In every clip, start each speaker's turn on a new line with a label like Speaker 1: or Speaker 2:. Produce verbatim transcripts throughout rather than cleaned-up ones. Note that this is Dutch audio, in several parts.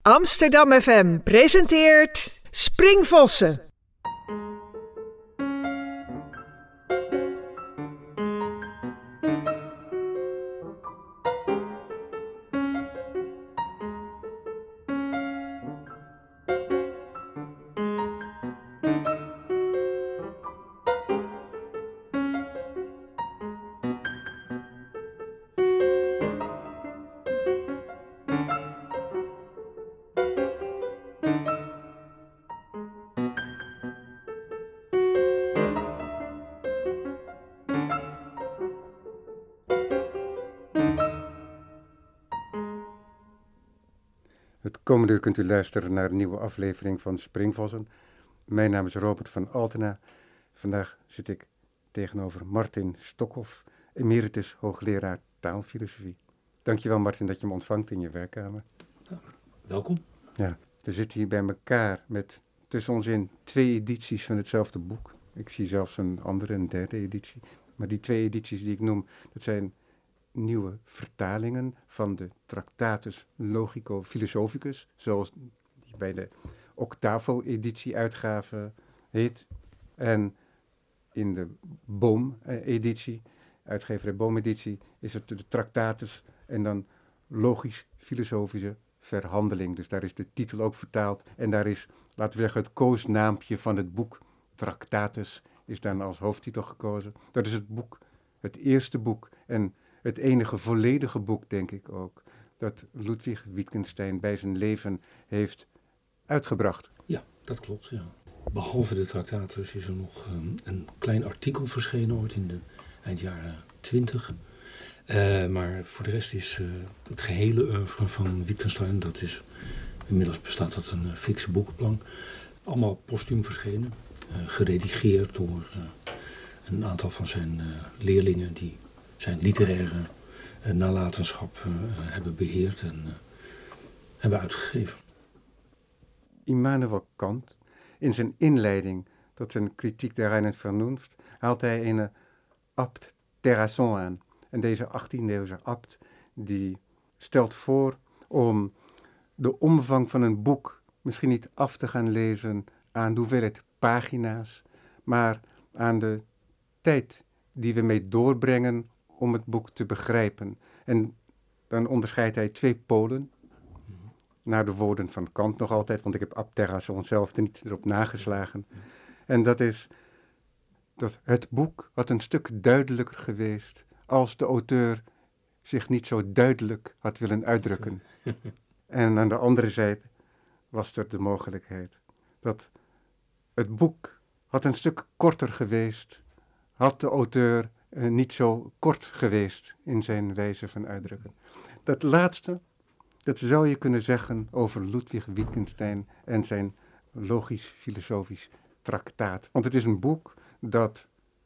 Speaker 1: Amsterdam F M presenteert Springvossen.
Speaker 2: Het komende uur kunt u luisteren naar een nieuwe aflevering van Springvossen. Mijn naam is Robert van Altena. Vandaag zit ik tegenover Martin Stokhoff, emeritus hoogleraar taalfilosofie. Dankjewel Martin dat je me ontvangt in je werkkamer.
Speaker 3: Ja, welkom.
Speaker 2: Ja, we zitten hier bij elkaar met tussen ons in twee edities van hetzelfde boek. Ik zie zelfs een andere, een derde editie. Maar die twee edities die ik noem, dat zijn nieuwe vertalingen van de Tractatus Logico Philosophicus, zoals die bij de Octavo-editie uitgave heet. En in de Boom-editie, uitgeverij Boom-editie, is het de Tractatus en dan logisch-filosofische verhandeling. Dus daar is de titel ook vertaald. En daar is, laten we zeggen, het koosnaampje van het boek Tractatus is dan als hoofdtitel gekozen. Dat is het boek, het eerste boek en het enige volledige boek, denk ik ook, dat Ludwig Wittgenstein bij zijn leven heeft uitgebracht.
Speaker 3: Ja, dat klopt, ja. Behalve de Tractatus is er nog um, een klein artikel verschenen ooit in de eind jaren twintig. Uh, maar voor de rest is uh, het gehele oeuvre van Wittgenstein, dat is, inmiddels bestaat dat een uh, fikse boekenplank, allemaal postuum verschenen, uh, geredigeerd door uh, een aantal van zijn uh, leerlingen die zijn literaire uh, nalatenschap uh, hebben beheerd en uh, hebben uitgegeven.
Speaker 2: Immanuel Kant, in zijn inleiding tot zijn kritiek der reine Vernunft, haalt hij een abt Terrasson aan. En deze achttiende-eeuwse abt, die stelt voor om de omvang van een boek misschien niet af te gaan lezen aan de hoeveelheid pagina's, maar aan de tijd die we mee doorbrengen om het boek te begrijpen. En dan onderscheidt hij twee polen, mm-hmm. naar de woorden van Kant nog altijd, want ik heb abt Terrasson zelf er niet erop nageslagen. Mm-hmm. En dat is dat het boek had een stuk duidelijker geweest als de auteur zich niet zo duidelijk had willen uitdrukken. En aan de andere zijde was er de mogelijkheid dat het boek had een stuk korter geweest, had de auteur uh, niet zo kort geweest in zijn wijze van uitdrukken. Dat laatste, dat zou je kunnen zeggen over Ludwig Wittgenstein en zijn logisch-filosofisch traktaat. Want het is een boek dat,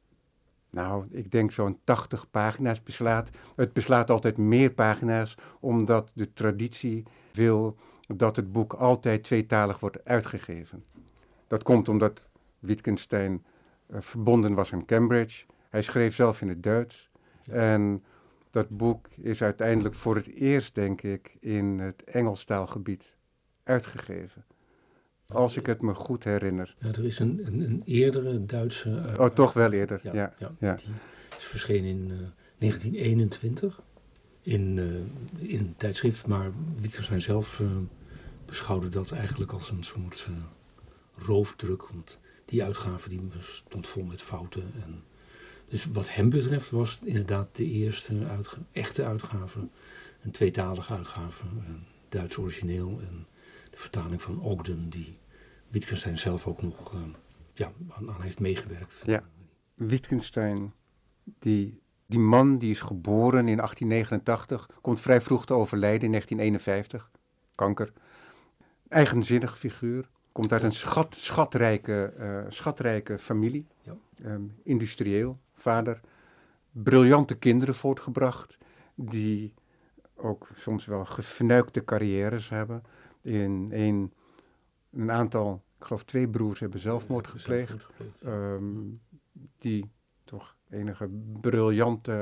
Speaker 2: nou, ik denk zo'n tachtig pagina's beslaat. Het beslaat altijd meer pagina's, omdat de traditie wil dat het boek altijd tweetalig wordt uitgegeven. Dat komt omdat Wittgenstein uh, verbonden was aan Cambridge. Hij schreef zelf in het Duits. Ja. En dat boek is uiteindelijk voor het eerst, denk ik, in het Engelstaalgebied uitgegeven. Als ik het me goed herinner.
Speaker 3: Ja, er is een, een, een eerdere Duitse... Uh,
Speaker 2: oh, toch wel eerder, ja. ja,
Speaker 3: ja,
Speaker 2: ja.
Speaker 3: Die is verschenen in uh, negentien eenentwintig in, uh, in een tijdschrift. Maar Wittgenstein zelf uh, beschouwde dat eigenlijk als een soort uh, roofdruk. Want die uitgave die stond vol met fouten. En dus wat hem betreft was het inderdaad de eerste uitga- echte uitgave. Een tweetalige uitgave, een Duits origineel en de vertaling van Ogden, die Wittgenstein zelf ook nog uh, ja, aan, aan heeft meegewerkt.
Speaker 2: Ja, Wittgenstein, die, die man die is geboren in achttien negenentachtig, komt vrij vroeg te overlijden in negentien eenenvijftig, kanker. Eigenzinnig figuur, komt uit een schat, schatrijke, uh, schatrijke familie, ja. um, industrieel, vader, briljante kinderen voortgebracht, die ook soms wel gefnuikte carrières hebben. In een, een aantal, ik geloof twee broers hebben zelfmoord gepleegd, zelfmoord gepleegd ja. um, die toch enige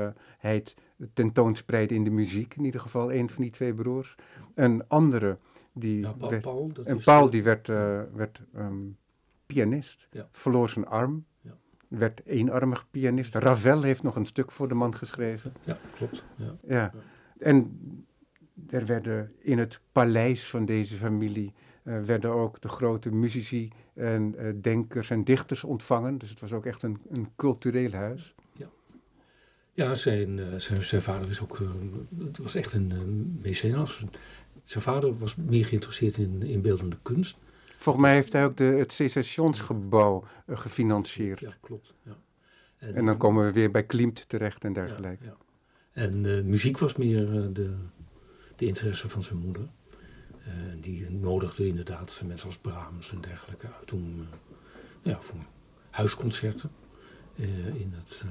Speaker 2: briljantheid tentoonspreiden in de muziek, in ieder geval een van die twee broers. Een andere die
Speaker 3: Ja, Paul,
Speaker 2: werd,
Speaker 3: Paul, dat
Speaker 2: en
Speaker 3: is,
Speaker 2: Paul
Speaker 3: uh,
Speaker 2: die werd, uh, werd um, pianist,
Speaker 3: ja.
Speaker 2: verloor zijn arm,
Speaker 3: Ja.
Speaker 2: werd eenarmig pianist. Ravel heeft nog een stuk voor de man geschreven.
Speaker 3: Ja, klopt. Ja.
Speaker 2: Ja.
Speaker 3: Ja.
Speaker 2: En er werden in het paleis van deze familie uh, werden ook de grote muzici en uh, denkers en dichters ontvangen. Dus het was ook echt een, een cultureel huis.
Speaker 3: Ja, ja zijn, uh, zijn, zijn vader is ook, uh, het was echt een uh, mecenas. Zijn vader was meer geïnteresseerd in, in beeldende kunst.
Speaker 2: Volgens mij heeft hij ook de, het Secessionsgebouw uh, gefinancierd.
Speaker 3: Ja, klopt. Ja.
Speaker 2: En, en dan komen we weer bij Klimt terecht en dergelijke.
Speaker 3: Ja, ja. En uh, muziek was meer uh, de, de interesse van zijn moeder. Uh, die nodigde inderdaad mensen als Brahms en dergelijke uit om, uh, ja, voor huisconcerten uh, in, het, uh,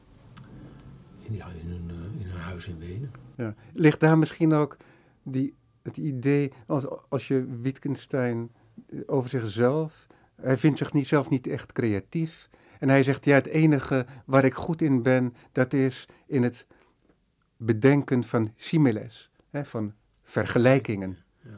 Speaker 3: in, ja, in, hun, uh, in hun huis in Wenen.
Speaker 2: Ja. Ligt daar misschien ook die, het idee, als, als je Wittgenstein over zichzelf, hij vindt zich niet, zelf niet echt creatief. En hij zegt, ja, het enige waar ik goed in ben, dat is in het bedenken van similes, hè, van vergelijkingen.
Speaker 3: Ja.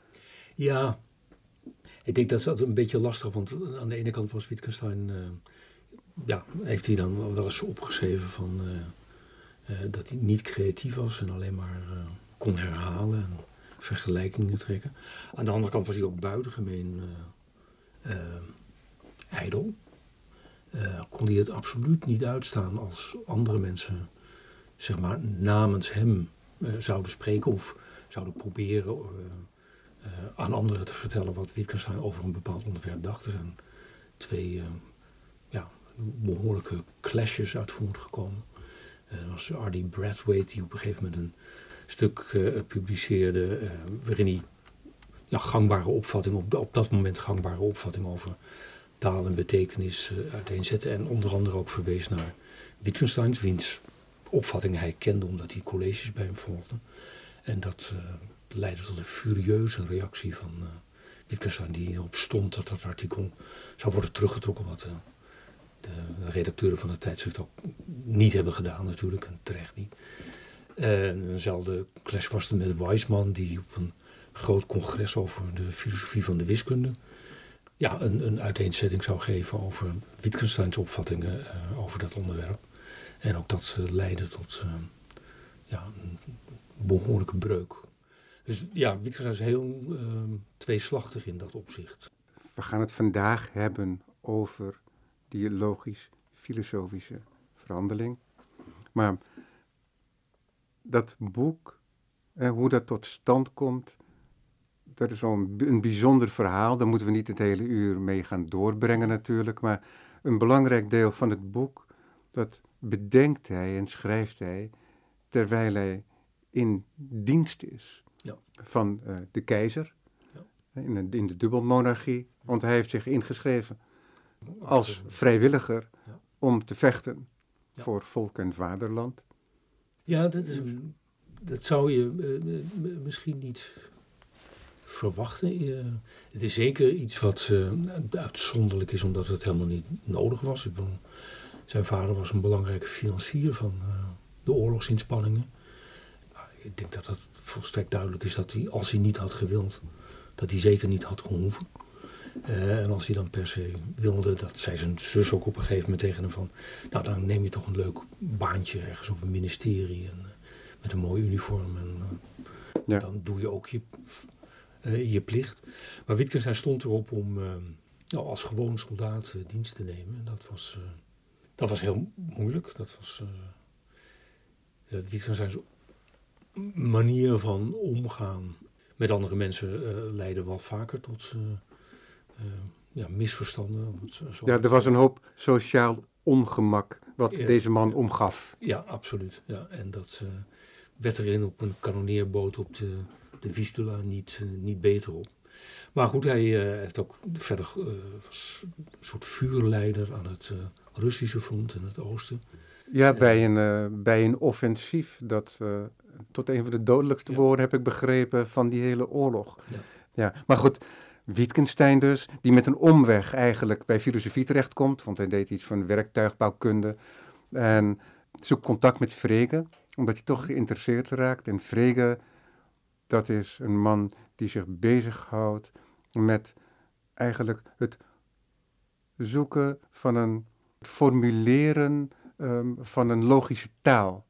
Speaker 3: ja, ik denk dat dat een beetje lastig, want aan de ene kant was Wittgenstein, uh, ja, heeft hij dan wel eens opgeschreven van uh, uh, dat hij niet creatief was en alleen maar uh, kon herhalen en vergelijkingen trekken. Aan de andere kant was hij ook buitengemeen uh, uh, ijdel. Uh, kon hij het absoluut niet uitstaan als andere mensen, zeg maar, namens hem uh, zouden spreken of zouden proberen uh, uh, aan anderen te vertellen wat Wittgenstein over een bepaald onderwerp dacht. Er zijn twee uh, ja, behoorlijke clashes uit voortgekomen. Uh, er was R D Brathwaite die op een gegeven moment een stuk uh, publiceerde uh, waarin hij ja, gangbare opvattingen, op, op dat moment gangbare opvattingen over taal en betekenis uh, uiteenzette en onder andere ook verwees naar Wittgenstein, wiens opvattingen hij kende omdat hij colleges bij hem volgde. En dat uh, leidde tot een furieuze reactie van uh, Wittgenstein die erop stond dat dat artikel zou worden teruggetrokken, wat uh, de redacteuren van het tijdschrift ook niet hebben gedaan natuurlijk, en terecht niet. En eenzelfde clash was er met Weizmann, die op een groot congres over de filosofie van de wiskunde ja, een, een uiteenzetting zou geven over Wittgensteins opvattingen uh, over dat onderwerp. En ook dat uh, leidde tot uh, ja, een behoorlijke breuk. Dus ja, Wittgenstein is heel uh, tweeslachtig in dat opzicht.
Speaker 2: We gaan het vandaag hebben over dialogisch-filosofische verhandeling. Maar dat boek, eh, hoe dat tot stand komt, dat is wel een, een bijzonder verhaal. Daar moeten we niet het hele uur mee gaan doorbrengen natuurlijk. Maar een belangrijk deel van het boek, dat bedenkt hij en schrijft hij terwijl hij in dienst is
Speaker 3: ja. van
Speaker 2: uh, de keizer.
Speaker 3: Ja.
Speaker 2: In, de, in de dubbelmonarchie. Want hij heeft zich ingeschreven als vrijwilliger ja. om te vechten ja. voor volk en vaderland.
Speaker 3: Ja, dat, is een, dat zou je uh, misschien niet verwachten. Uh, het is zeker iets wat uh, uitzonderlijk is, omdat het helemaal niet nodig was. Ik bedoel, zijn vader was een belangrijke financier van uh, de oorlogsinspanningen. Uh, ik denk dat het volstrekt duidelijk is dat hij, als hij niet had gewild, dat hij zeker niet had gehoeven. Uh, en als hij dan per se wilde, dat zei zijn zus ook op een gegeven moment tegen hem van, nou dan neem je toch een leuk baantje ergens op een ministerie en, uh, met een mooi uniform en uh, ja. dan doe je ook je, uh, je plicht. Maar Wittgenstein stond erop om uh, nou, als gewoon soldaat uh, dienst te nemen. En dat was, uh, dat was heel moeilijk. Dat was uh, Wittgensteins manier van omgaan met andere mensen uh, leidde wel vaker tot Uh, Uh, ja, misverstanden. Zo
Speaker 2: ja, er was een hoop sociaal ongemak wat
Speaker 3: ja,
Speaker 2: deze man omgaf.
Speaker 3: Ja, absoluut. Ja. En dat uh, werd erin op een kanonneerboot op de, de Vistula niet, uh, niet beter op. Maar goed, hij uh, heeft ook verder uh, was een soort vuurleider aan het uh, Russische front in het oosten.
Speaker 2: Ja, uh, bij, een, uh, bij een offensief dat uh, tot een van de dodelijkste ja. woorden heb ik begrepen van die hele oorlog.
Speaker 3: Ja,
Speaker 2: ja maar goed, Wittgenstein dus, die met een omweg eigenlijk bij filosofie terechtkomt, want hij deed iets van werktuigbouwkunde en zoekt contact met Frege, omdat hij toch geïnteresseerd raakt. En Frege, dat is een man die zich bezighoudt met eigenlijk het zoeken van een het formuleren um, van een logische taal.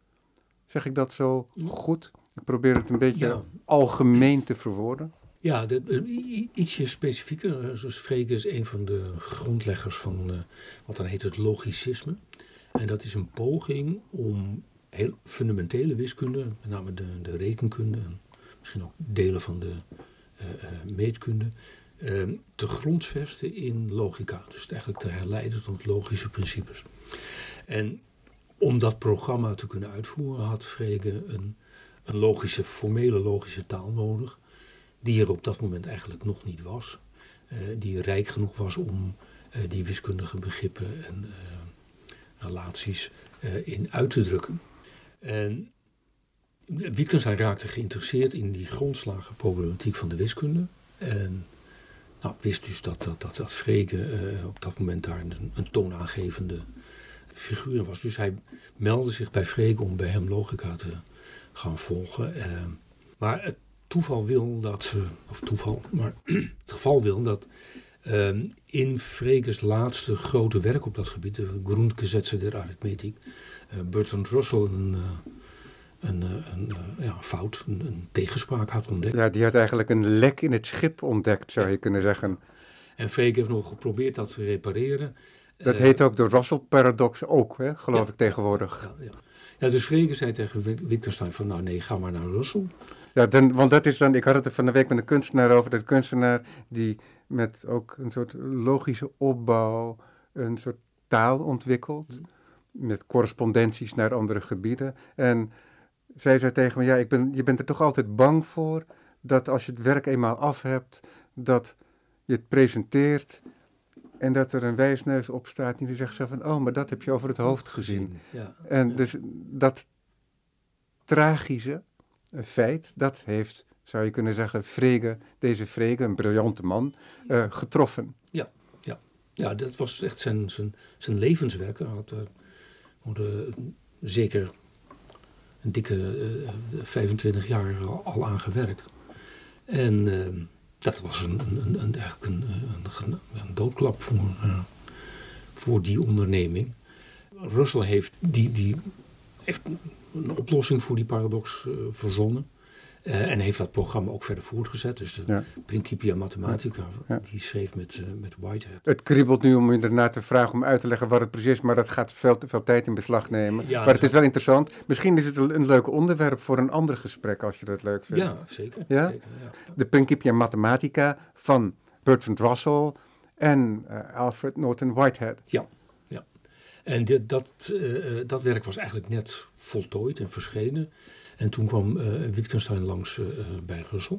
Speaker 2: Zeg ik dat zo goed? Ik probeer het een beetje ja. algemeen te verwoorden.
Speaker 3: Ja, de, uh, ietsje specifieker. Zoals Frege is een van de grondleggers van uh, wat dan heet het logicisme. En dat is een poging om heel fundamentele wiskunde, met name de, de rekenkunde en misschien ook delen van de uh, uh, meetkunde, uh, te grondvesten in logica. Dus eigenlijk te herleiden tot logische principes. En om dat programma te kunnen uitvoeren had Frege een, een logische, formele logische taal nodig, die er op dat moment eigenlijk nog niet was. Uh, die rijk genoeg was om uh, die wiskundige begrippen en uh, relaties uh, in uit te drukken. En Wittgenstein raakte geïnteresseerd in die grondslagenproblematiek van de wiskunde. En nou, wist dus dat, dat, dat, dat Frege uh, op dat moment daar een, een toonaangevende figuur was. Dus hij meldde zich bij Frege om bij hem logica te gaan volgen. Uh, maar het toeval wil dat, uh, of toeval, maar het geval wil dat uh, in Frege's laatste grote werk op dat gebied, de Grundgesetze der Arithmetik, uh, Bertrand Russell een, uh, een, uh, een uh, ja, fout, een, een tegenspraak had ontdekt.
Speaker 2: Ja, die had eigenlijk een lek in het schip ontdekt, zou je kunnen zeggen.
Speaker 3: En Frege heeft nog geprobeerd dat te repareren.
Speaker 2: Dat uh, heet ook de Russell-paradox ook, hè, geloof ja, ik tegenwoordig.
Speaker 3: Ja, ja. ja, dus Frege zei tegen Wittgenstein van, nou nee, ga maar naar Russell.
Speaker 2: Ja, dan, want dat is dan, ik had het er van de week met een kunstenaar over, dat kunstenaar die met ook een soort logische opbouw, een soort taal ontwikkelt, mm. met correspondenties naar andere gebieden. En zij zei tegen me, ja, ik ben, je bent er toch altijd bang voor, dat als je het werk eenmaal af hebt, dat je het presenteert en dat er een wijsneus op staat die zegt zo van, oh, maar dat heb je over het hoofd gezien.
Speaker 3: Ja,
Speaker 2: en
Speaker 3: ja.
Speaker 2: dus dat tragische feit, dat heeft, zou je kunnen zeggen, Frege, deze Frege, een briljante man, uh, getroffen.
Speaker 3: Ja, ja. ja, dat was echt zijn, zijn, zijn levenswerk. Hij had er uh, zeker een dikke uh, vijfentwintig jaar al, al aan gewerkt. En uh, dat was een, een, een, eigenlijk een, een, een doodklap voor, uh, voor die onderneming. Russell heeft, die, die heeft een oplossing voor die paradox uh, verzonnen. Uh, en heeft dat programma ook verder voortgezet. Dus de ja. Principia Mathematica, ja. die schreef met, uh, met Whitehead.
Speaker 2: Het kriebelt nu om je ernaar te vragen om uit te leggen wat het precies is, maar dat gaat veel te veel tijd in beslag nemen. Ja, maar het is wel interessant. Misschien is het een leuk onderwerp voor een ander gesprek, als je dat leuk vindt.
Speaker 3: Ja, zeker.
Speaker 2: Ja?
Speaker 3: zeker ja.
Speaker 2: De Principia Mathematica van Bertrand Russell en uh, Alfred Norton Whitehead.
Speaker 3: Ja, ja. En dit, dat, uh, dat werk was eigenlijk net voltooid en verschenen. En toen kwam uh, Wittgenstein langs uh, bij Russell.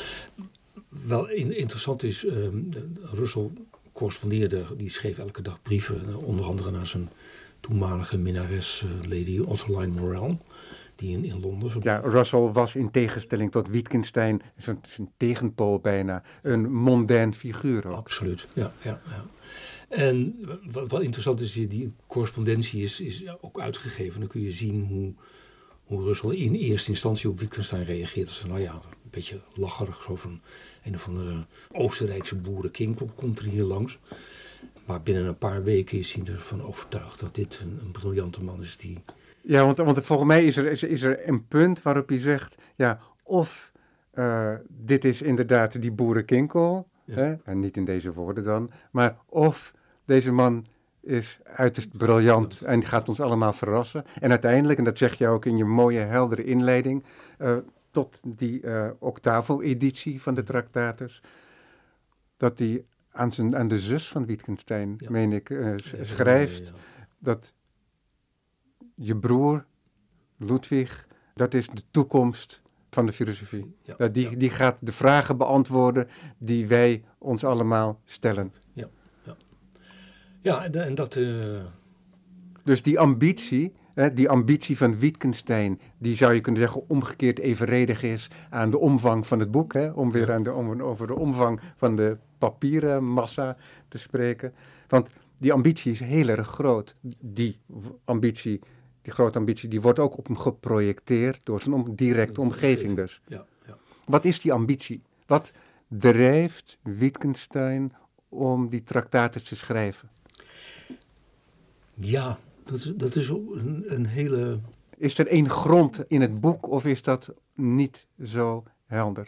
Speaker 3: Wel in, interessant is, uh, Russell correspondeerde, die schreef elke dag brieven, uh, onder andere naar zijn toenmalige minnares, uh, Lady Otterline Morel, die in, in Londen verbleef.
Speaker 2: Ja, Russell was in tegenstelling tot Wittgenstein, zijn, zijn tegenpool bijna, een mondain figuur ook.
Speaker 3: Absoluut, ja, ja, ja. En wat, wat interessant is, die correspondentie is, is ook uitgegeven. Dan kun je zien hoe, hoe Russell in eerste instantie op Wittgenstein reageert. Als nou ja, een beetje lacherig, zo van een of andere Oostenrijkse boerenkinkel komt er hier langs. Maar binnen een paar weken is hij ervan overtuigd dat dit een, een briljante man is die...
Speaker 2: Ja, want, want volgens mij is er, is, is er een punt waarop hij zegt, ja, of uh, dit is inderdaad die boerenkinkel, ja. hè, en niet in deze woorden dan, maar of deze man is uiterst briljant en gaat ons allemaal verrassen. En uiteindelijk, en dat zeg je ook in je mooie, heldere inleiding, uh, tot die uh, octavo-editie van de Tractatus, dat hij aan, zijn, aan de zus van Wittgenstein, ja. meen ik, uh, s- ja, schrijft, ja, ja, ja. dat je broer, Ludwig, dat is de toekomst van de filosofie. Ja, dat die, ja. die gaat de vragen beantwoorden die wij ons allemaal stellen.
Speaker 3: Ja, ja. ja en dat... Uh...
Speaker 2: Dus die ambitie, hè, die ambitie van Wittgenstein, die zou je kunnen zeggen omgekeerd evenredig is aan de omvang van het boek, hè, om weer aan de, om, over de omvang van de papieren massa te spreken. Want die ambitie is heel erg groot. Die ambitie, die grote ambitie, die wordt ook op hem geprojecteerd door zijn om, directe omgeving dus.
Speaker 3: Ja, ja.
Speaker 2: Wat is die ambitie? Wat drijft Wittgenstein om die Tractatus te schrijven?
Speaker 3: Ja, dat is, dat is een, een hele...
Speaker 2: Is er één grond in het boek of is dat niet zo helder?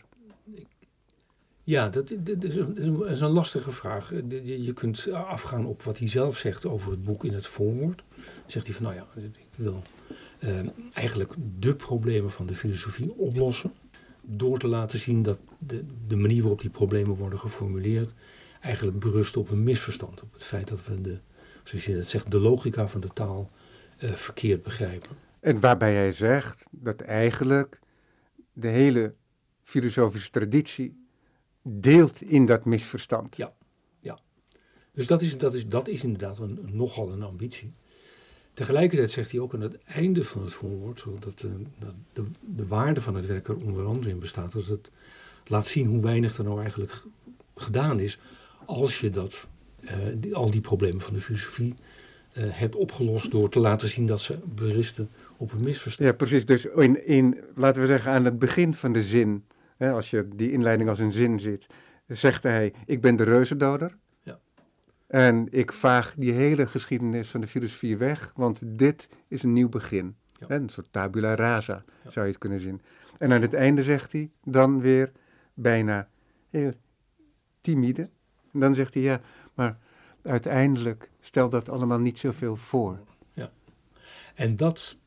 Speaker 3: Ja, dat, dat, is, een, dat is een lastige vraag. Je, je kunt afgaan op wat hij zelf zegt over het boek in het voorwoord. Dan zegt hij van, nou ja, ik wil uh, eigenlijk de problemen van de filosofie oplossen. Door te laten zien dat de, de manier waarop die problemen worden geformuleerd eigenlijk berust op een misverstand. Op het feit dat we de, zoals je dat zegt, de logica van de taal uh, verkeerd begrijpen.
Speaker 2: En waarbij hij zegt dat eigenlijk de hele filosofische traditie deelt in dat misverstand.
Speaker 3: Ja, ja. Dus dat is, dat is, dat is inderdaad een, nogal een ambitie. Tegelijkertijd zegt hij ook aan het einde van het voorwoord, dat de, de, de waarde van het werk er onder andere in bestaat, dat het laat zien hoe weinig er nou eigenlijk g- gedaan is als je dat, uh, die, al die problemen van de filosofie uh, hebt opgelost door te laten zien dat ze berusten op een misverstand.
Speaker 2: Ja, precies. Dus in, in, laten we zeggen aan het begin van de zin, hè, als je die inleiding als een zin ziet, zegt hij, ik ben de reuzendoder.
Speaker 3: Ja.
Speaker 2: En ik vaag die hele geschiedenis van de filosofie weg, want dit is een nieuw begin.
Speaker 3: Ja.
Speaker 2: Hè, een soort tabula rasa,
Speaker 3: Ja.
Speaker 2: zou je het kunnen zien. En aan het einde zegt hij dan weer bijna heel timide. En dan zegt hij, ja, maar uiteindelijk stelt dat allemaal niet zoveel voor.
Speaker 3: Ja. En dat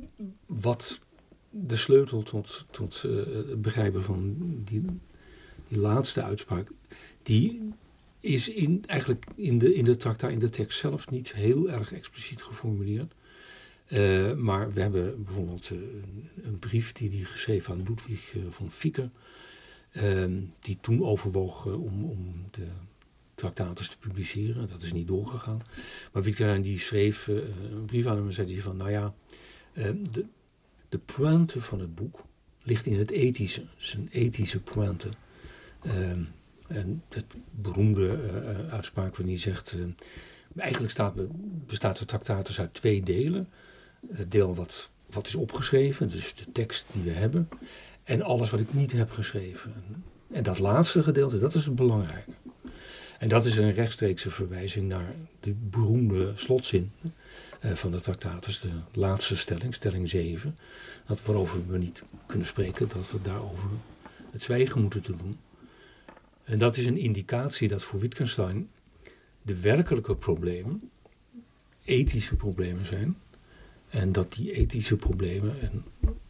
Speaker 3: wat de sleutel tot, tot uh, het begrijpen van die, die laatste uitspraak, die is in, eigenlijk in de, in de tractaat, in de tekst zelf niet heel erg expliciet geformuleerd. Uh, maar we hebben bijvoorbeeld uh, een, een brief die hij geschreven aan Ludwig uh, von Vicker, uh, die toen overwoog uh, om, om de Tractatus te publiceren. Dat is niet doorgegaan. Maar Wittgenstein die schreef uh, een brief aan hem en zei hij van, nou ja, uh, de, de pointe van het boek ligt in het ethische. Het is een ethische pointe. Uh, en het beroemde uh, uitspraak waarin hij zegt, uh, eigenlijk staat, bestaat de Tractatus uit twee delen. Het deel wat, wat is opgeschreven, dus de tekst die we hebben, en alles wat ik niet heb geschreven. En dat laatste gedeelte, dat is het belangrijke. En dat is een rechtstreekse verwijzing naar de beroemde slotzin uh, van de Tractatus, de laatste stelling, stelling zeven. Dat waarover we niet kunnen spreken, dat we daarover het zwijgen moeten te doen. En dat is een indicatie dat voor Wittgenstein de werkelijke problemen ethische problemen zijn. En dat die ethische problemen en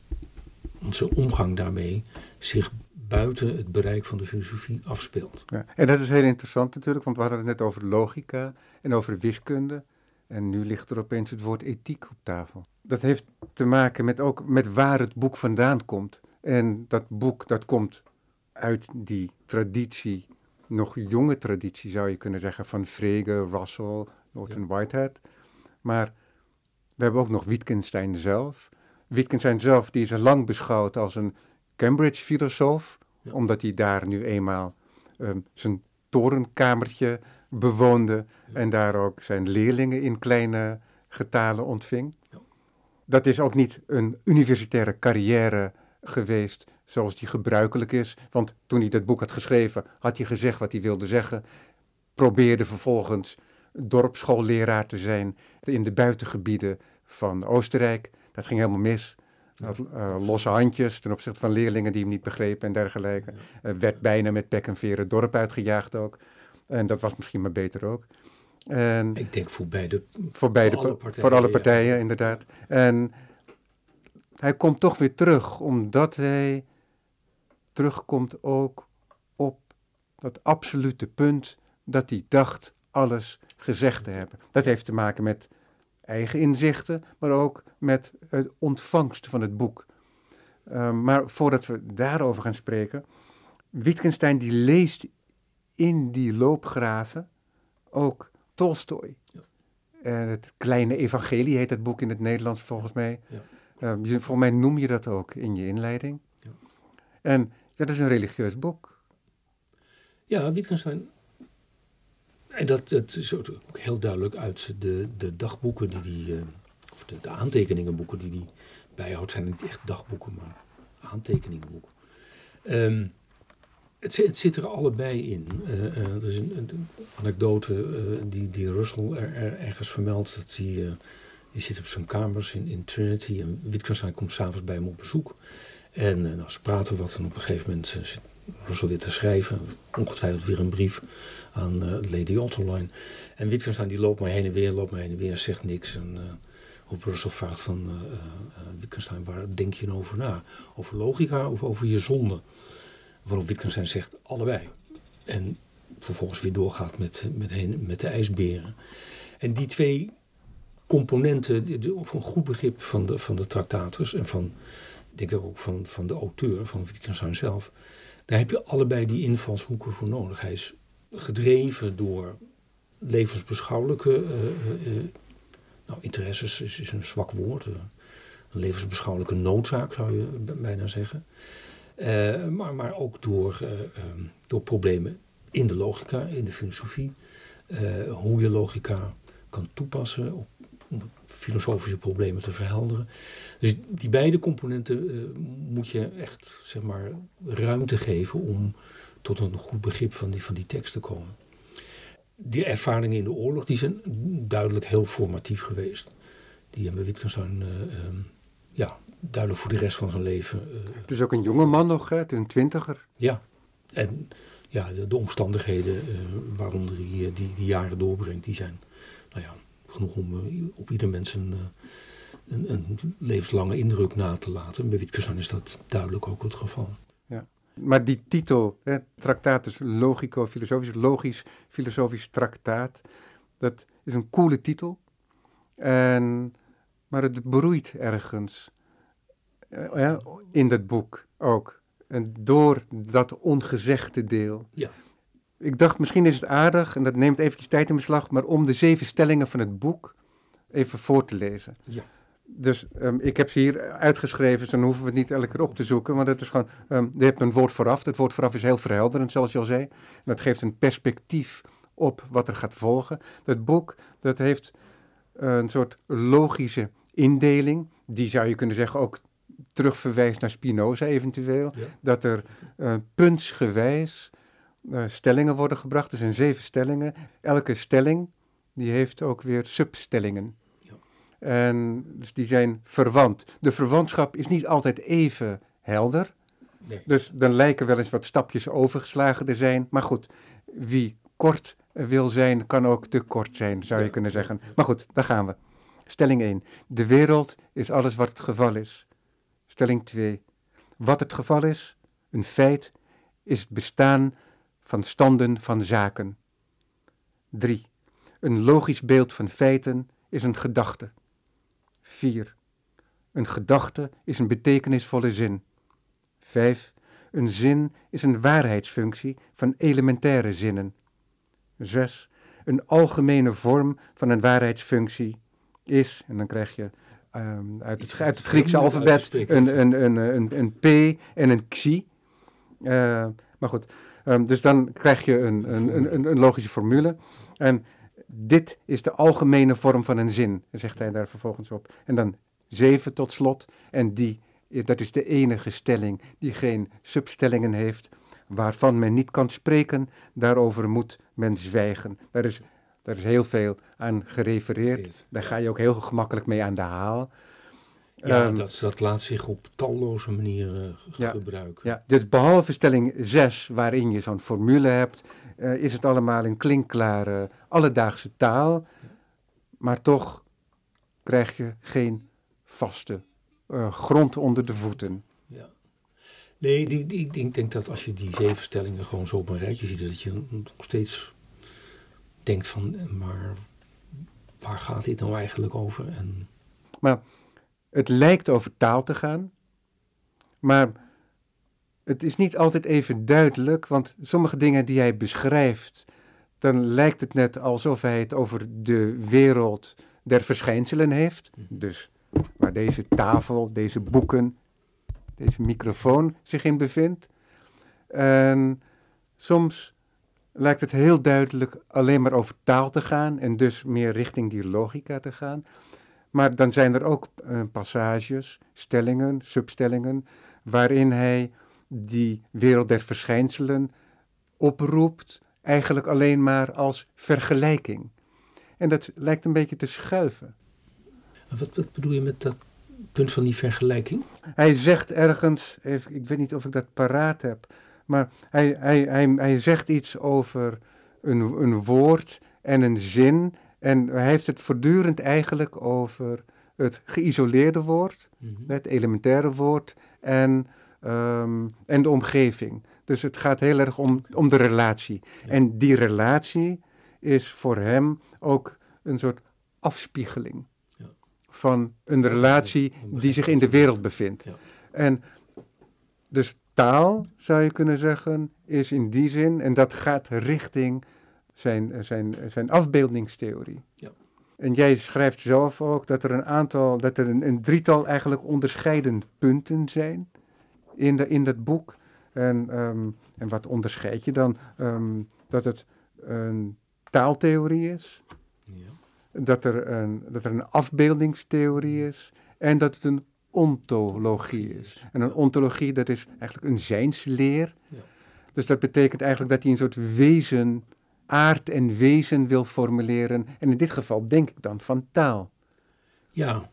Speaker 3: onze omgang daarmee zich buiten het bereik van de filosofie afspeelt.
Speaker 2: Ja, en dat is heel interessant natuurlijk, want we hadden het net over logica en over wiskunde. En nu ligt er opeens het woord ethiek op tafel. Dat heeft te maken met ook met waar het boek vandaan komt. En dat boek dat komt uit die traditie, nog jonge traditie zou je kunnen zeggen, van Frege, Russell, Norton ja. Whitehead. Maar we hebben ook nog Wittgenstein zelf. Wittgenstein zelf die is lang beschouwd als een Cambridge-filosoof, ja. omdat hij daar nu eenmaal um, zijn torenkamertje bewoonde ja. en daar ook zijn leerlingen in kleine getalen ontving. Ja. Dat is ook niet een universitaire carrière geweest zoals die gebruikelijk is, want toen hij dat boek had geschreven, had hij gezegd wat hij wilde zeggen, probeerde vervolgens dorpsschoolleraar te zijn in de buitengebieden van Oostenrijk. Dat ging helemaal mis. Hij had uh, losse handjes ten opzichte van leerlingen die hem niet begrepen en dergelijke. Uh, werd bijna met pek en veer het dorp uitgejaagd ook. En dat was misschien maar beter ook. En
Speaker 3: ik denk voor beide,
Speaker 2: voor, beide,
Speaker 3: voor alle partijen,
Speaker 2: voor alle partijen
Speaker 3: ja.
Speaker 2: inderdaad. En hij komt toch weer terug, omdat hij terugkomt ook op dat absolute punt dat hij dacht alles gezegd te hebben. Dat heeft te maken met eigen inzichten, maar ook met het ontvangst van het boek. Uh, maar voordat we daarover gaan spreken, Wittgenstein die leest in die loopgraven ook Tolstoj. Ja. En het Kleine Evangelie heet het boek in het Nederlands volgens mij. Ja. Uh, volgens mij noem je dat ook in je inleiding. Ja. En dat is een religieus boek.
Speaker 3: Ja, Wittgenstein. En dat, dat is ook heel duidelijk uit de, de dagboeken die hij, uh, of de, de aantekeningenboeken die hij bijhoudt, zijn niet echt dagboeken, maar aantekeningenboeken. Um, het, het zit er allebei in. Uh, uh, er is een, een anekdote uh, die, die Russell er, er ergens vermeldt. Dat hij, uh, die zit op zijn kamers in, in Trinity en Wittgenstein komt s'avonds bij hem op bezoek. En uh, nou, ze praten wat en op een gegeven moment uh, zit Russell weer te schrijven. Ongetwijfeld weer een brief aan uh, Lady Otterline. En Wittgenstein die loopt maar heen en weer, loopt maar heen en weer, zegt niks. En uh, op Russell vraagt van uh, uh, Wittgenstein, waar denk je nou over na? Over logica of over je zonde? Waarop Wittgenstein zegt, allebei. En vervolgens weer doorgaat met, met, heen, met de ijsberen. En die twee componenten, die, die, of een goed begrip van de, van de Tractatus en van, denk ik ook van, van de auteur, van Wittgenstein zelf, daar heb je allebei die invalshoeken voor nodig. Hij is gedreven door levensbeschouwelijke uh, uh, nou, interesses, is, is een zwak woord. Uh, een levensbeschouwelijke noodzaak zou je bijna zeggen. Uh, maar, maar ook door, uh, um, door problemen in de logica, in de filosofie. Uh, hoe je logica kan toepassen op, om filosofische problemen te verhelderen. Dus die beide componenten uh, moet je echt, zeg maar, ruimte geven om tot een goed begrip van die, van die tekst te komen. Die ervaringen in de oorlog die zijn duidelijk heel formatief geweest. Die hebben Wittgenstein uh, um, ja, duidelijk voor de rest van zijn leven. Uh,
Speaker 2: dus ook een jonge man nog, hè, een twintiger.
Speaker 3: Ja, en ja, de, de omstandigheden uh, waaronder hij die, die, die jaren doorbrengt, die zijn nou ja, genoeg om uh, op ieder mens een, uh, een, een levenslange indruk na te laten. Bij Wittgenstein is dat duidelijk ook het geval.
Speaker 2: Ja. Maar die titel, hè, Tractatus Logico-Philosophisch, logisch filosofisch traktaat, dat is een coole titel. En, maar het broeit ergens uh, ja, in dat boek ook. En door dat ongezegde deel.
Speaker 3: Ja.
Speaker 2: Ik dacht, misschien is het aardig, en dat neemt eventjes tijd in beslag, maar om de zeven stellingen van het boek even voor te lezen.
Speaker 3: Ja.
Speaker 2: Dus um, ik heb ze hier uitgeschreven, dus dan hoeven we het niet elke keer op te zoeken. Want het is gewoon, um, je hebt een woord vooraf. Het woord vooraf is heel verhelderend, zoals je al zei. En dat geeft een perspectief op wat er gaat volgen. Dat boek, dat heeft uh, een soort logische indeling. Die zou je kunnen zeggen ook terugverwijst naar Spinoza eventueel. Ja. Dat er uh, puntsgewijs uh, stellingen worden gebracht. Er zijn zeven stellingen. Elke stelling, die heeft ook weer substellingen. En dus die zijn verwant. De verwantschap is niet altijd even helder. Nee. Dus dan lijken wel eens wat stapjes overgeslagen te zijn. Maar goed, wie kort wil zijn, kan ook te kort zijn, zou je ja. kunnen zeggen. Maar goed, daar gaan we. Stelling één. De wereld is alles wat het geval is. Stelling twee. Wat het geval is, een feit, is het bestaan van standen van zaken. drie. Een logisch beeld van feiten is een gedachte. vier. Een gedachte is een betekenisvolle zin. vijf. Een zin is een waarheidsfunctie van elementaire zinnen. zes. Een algemene vorm van een waarheidsfunctie is, en dan krijg je um, uit, het, uit het Griekse alfabet een, een, een, een, een P en een Xi. Uh, maar goed, um, dus dan krijg je een, een, een, een logische formule. En dit is de algemene vorm van een zin, zegt hij daar vervolgens op. En dan zeven tot slot. En die, dat is de enige stelling die geen substellingen heeft, waarvan men niet kan spreken, daarover moet men zwijgen. Daar is, daar is heel veel aan gerefereerd. Daar ga je ook heel gemakkelijk mee aan de haal.
Speaker 3: Ja, um, dat, dat laat zich op talloze manieren ja, gebruiken.
Speaker 2: Ja, dus behalve stelling zes, waarin je zo'n formule hebt, uh, is het allemaal in klinkklare alledaagse taal. Maar toch krijg je geen vaste uh, grond onder de voeten.
Speaker 3: Ja. Nee, die, die, ik denk, denk dat als je die zeven stellingen gewoon zo op een rijtje ziet, dat je nog steeds denkt van, maar waar gaat dit nou eigenlijk over? En...
Speaker 2: Maar het lijkt over taal te gaan, maar het is niet altijd even duidelijk, want sommige dingen die hij beschrijft, dan lijkt het net alsof hij het over de wereld der verschijnselen heeft. Dus waar deze tafel, deze boeken, deze microfoon zich in bevindt. En soms lijkt het heel duidelijk alleen maar over taal te gaan en dus meer richting die logica te gaan. Maar dan zijn er ook uh, passages, stellingen, substellingen, waarin hij die wereld der verschijnselen oproept, eigenlijk alleen maar als vergelijking. En dat lijkt een beetje te schuiven.
Speaker 3: Wat, wat bedoel je met dat punt van die vergelijking?
Speaker 2: Hij zegt ergens, even, ik weet niet of ik dat paraat heb, maar hij, hij, hij, hij zegt iets over een, een woord en een zin. En hij heeft het voortdurend eigenlijk over het geïsoleerde woord, mm-hmm. het elementaire woord en, um, en de omgeving. Dus het gaat heel erg om, om de relatie. Ja. En die relatie is voor hem ook een soort afspiegeling ja. van een relatie die zich in de wereld bevindt. Ja. En dus taal, zou je kunnen zeggen, is in die zin, en dat gaat richting zijn, zijn, zijn afbeeldingstheorie. Ja. En jij schrijft zelf ook dat er een aantal, dat er een, een drietal eigenlijk onderscheidende punten zijn in, de, in dat boek. En, um, en wat onderscheid je dan? Um, dat het een taaltheorie is, ja. dat, er een, dat er een afbeeldingstheorie is en dat het een ontologie is. En een ontologie, dat is eigenlijk een zijnsleer. Ja. Dus dat betekent eigenlijk dat hij een soort wezen, aard en wezen wil formuleren. En in dit geval denk ik dan van taal.
Speaker 3: Ja,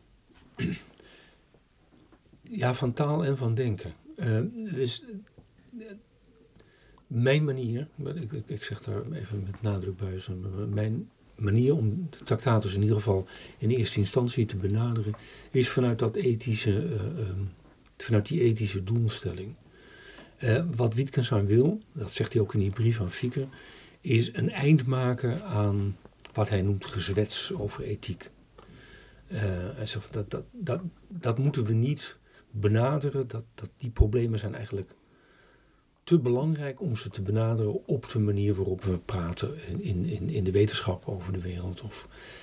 Speaker 3: ja van taal en van denken. Uh, dus, uh, mijn manier, ik, ik, ik zeg daar even met nadruk bij, mijn manier om de Tractatus in ieder geval in eerste instantie te benaderen, is vanuit dat ethische, uh, uh, vanuit die ethische doelstelling. Uh, wat Wittgenstein wil, dat zegt hij ook in die brief aan Fieke, is een eind maken aan wat hij noemt gezwets over ethiek. Uh, hij zegt, dat, dat, dat, dat moeten we niet benaderen, dat, dat die problemen zijn eigenlijk te belangrijk om ze te benaderen op de manier waarop we praten in, in, in de wetenschap over de wereld of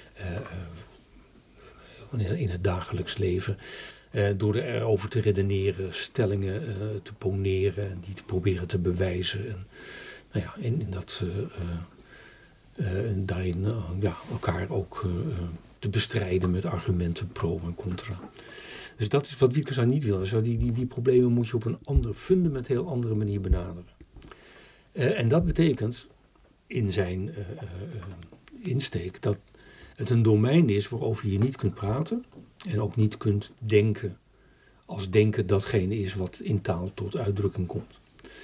Speaker 3: uh, in het dagelijks leven. Uh, door erover te redeneren, stellingen uh, te poneren en die te proberen te bewijzen. En, nou ja, in, in dat, uh, uh, en daarin uh, ja, elkaar ook uh, te bestrijden met argumenten pro en contra. Dus dat is wat Wittgenstein niet wil. Zo die, die, die problemen moet je op een andere, fundamenteel andere manier benaderen. Uh, en dat betekent in zijn uh, uh, insteek dat het een domein is waarover je niet kunt praten en ook niet kunt denken als denken datgene is wat in taal tot uitdrukking komt.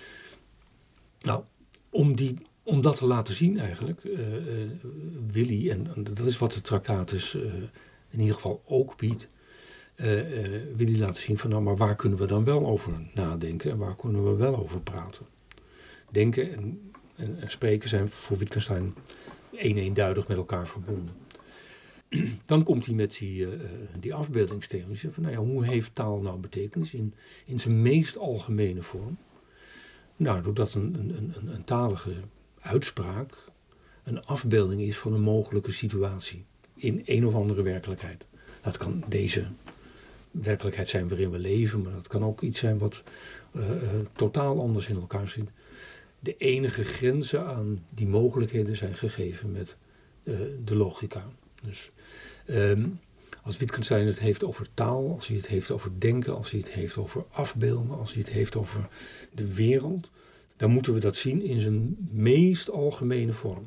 Speaker 3: Nou, om, die, om dat te laten zien eigenlijk, uh, uh, wil hij, en, en dat is wat de Tractatus uh, in ieder geval ook biedt, Uh, uh, wil hij laten zien van nou, maar waar kunnen we dan wel over nadenken en waar kunnen we wel over praten. Denken en, en, en spreken zijn voor Wittgenstein een-eenduidig met elkaar verbonden. Dan komt hij met die, uh, die afbeeldingstheorie van nou ja, hoe heeft taal nou betekenis in, in zijn meest algemene vorm? Nou, doordat een, een, een, een talige uitspraak een afbeelding is van een mogelijke situatie in een of andere werkelijkheid. Dat kan deze werkelijkheid zijn waarin we leven, maar dat kan ook iets zijn wat uh, uh, totaal anders in elkaar zit. De enige grenzen aan die mogelijkheden zijn gegeven met uh, de logica. Dus um, als Wittgenstein het heeft over taal, als hij het heeft over denken, als hij het heeft over afbeelden, als hij het heeft over de wereld, dan moeten we dat zien in zijn meest algemene vorm.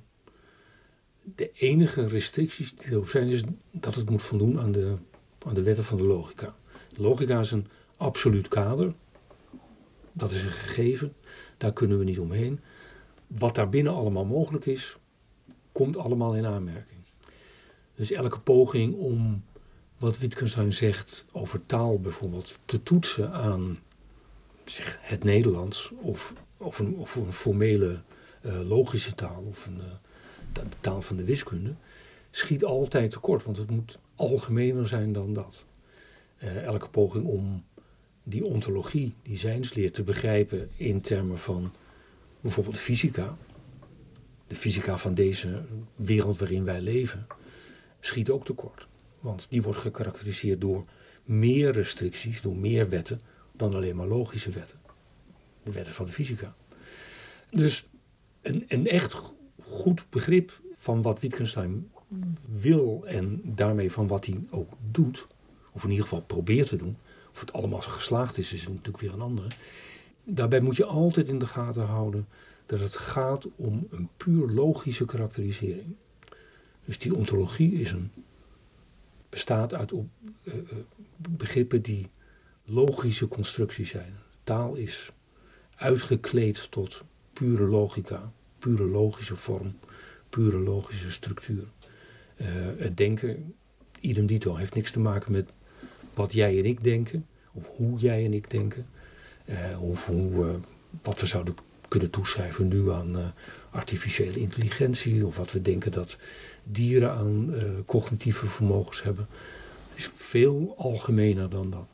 Speaker 3: De enige restricties die er zijn is dat het moet voldoen aan de, aan de wetten van de logica. De logica is een absoluut kader. Dat is een gegeven. Daar kunnen we niet omheen. Wat daarbinnen allemaal mogelijk is, komt allemaal in aanmerking. Dus elke poging om wat Wittgenstein zegt over taal bijvoorbeeld te toetsen aan zeg, het Nederlands of, of, een, of een formele uh, logische taal of een... Uh, de taal van de wiskunde, schiet altijd tekort, want het moet algemener zijn dan dat. Uh, elke poging om die ontologie, die zijnsleer te begrijpen in termen van bijvoorbeeld de fysica, de fysica van deze wereld waarin wij leven, schiet ook tekort. Want die wordt gekarakteriseerd door meer restricties, door meer wetten dan alleen maar logische wetten. De wetten van de fysica. Dus een, een echt goed begrip van wat Wittgenstein wil en daarmee van wat hij ook doet, of in ieder geval probeert te doen, of het allemaal geslaagd is, is natuurlijk weer een andere, daarbij moet je altijd in de gaten houden dat het gaat om een puur logische karakterisering. Dus die ontologie is een, bestaat uit op, uh, uh, begrippen die logische constructies zijn. Taal is uitgekleed tot pure logica, pure logische vorm, pure logische structuur. Uh, het denken, idem dito, heeft niks te maken met wat jij en ik denken, of hoe jij en ik denken, uh, of hoe, uh, wat we zouden kunnen toeschrijven nu aan uh, artificiële intelligentie, of wat we denken dat dieren aan uh, cognitieve vermogens hebben. Het is veel algemener dan dat.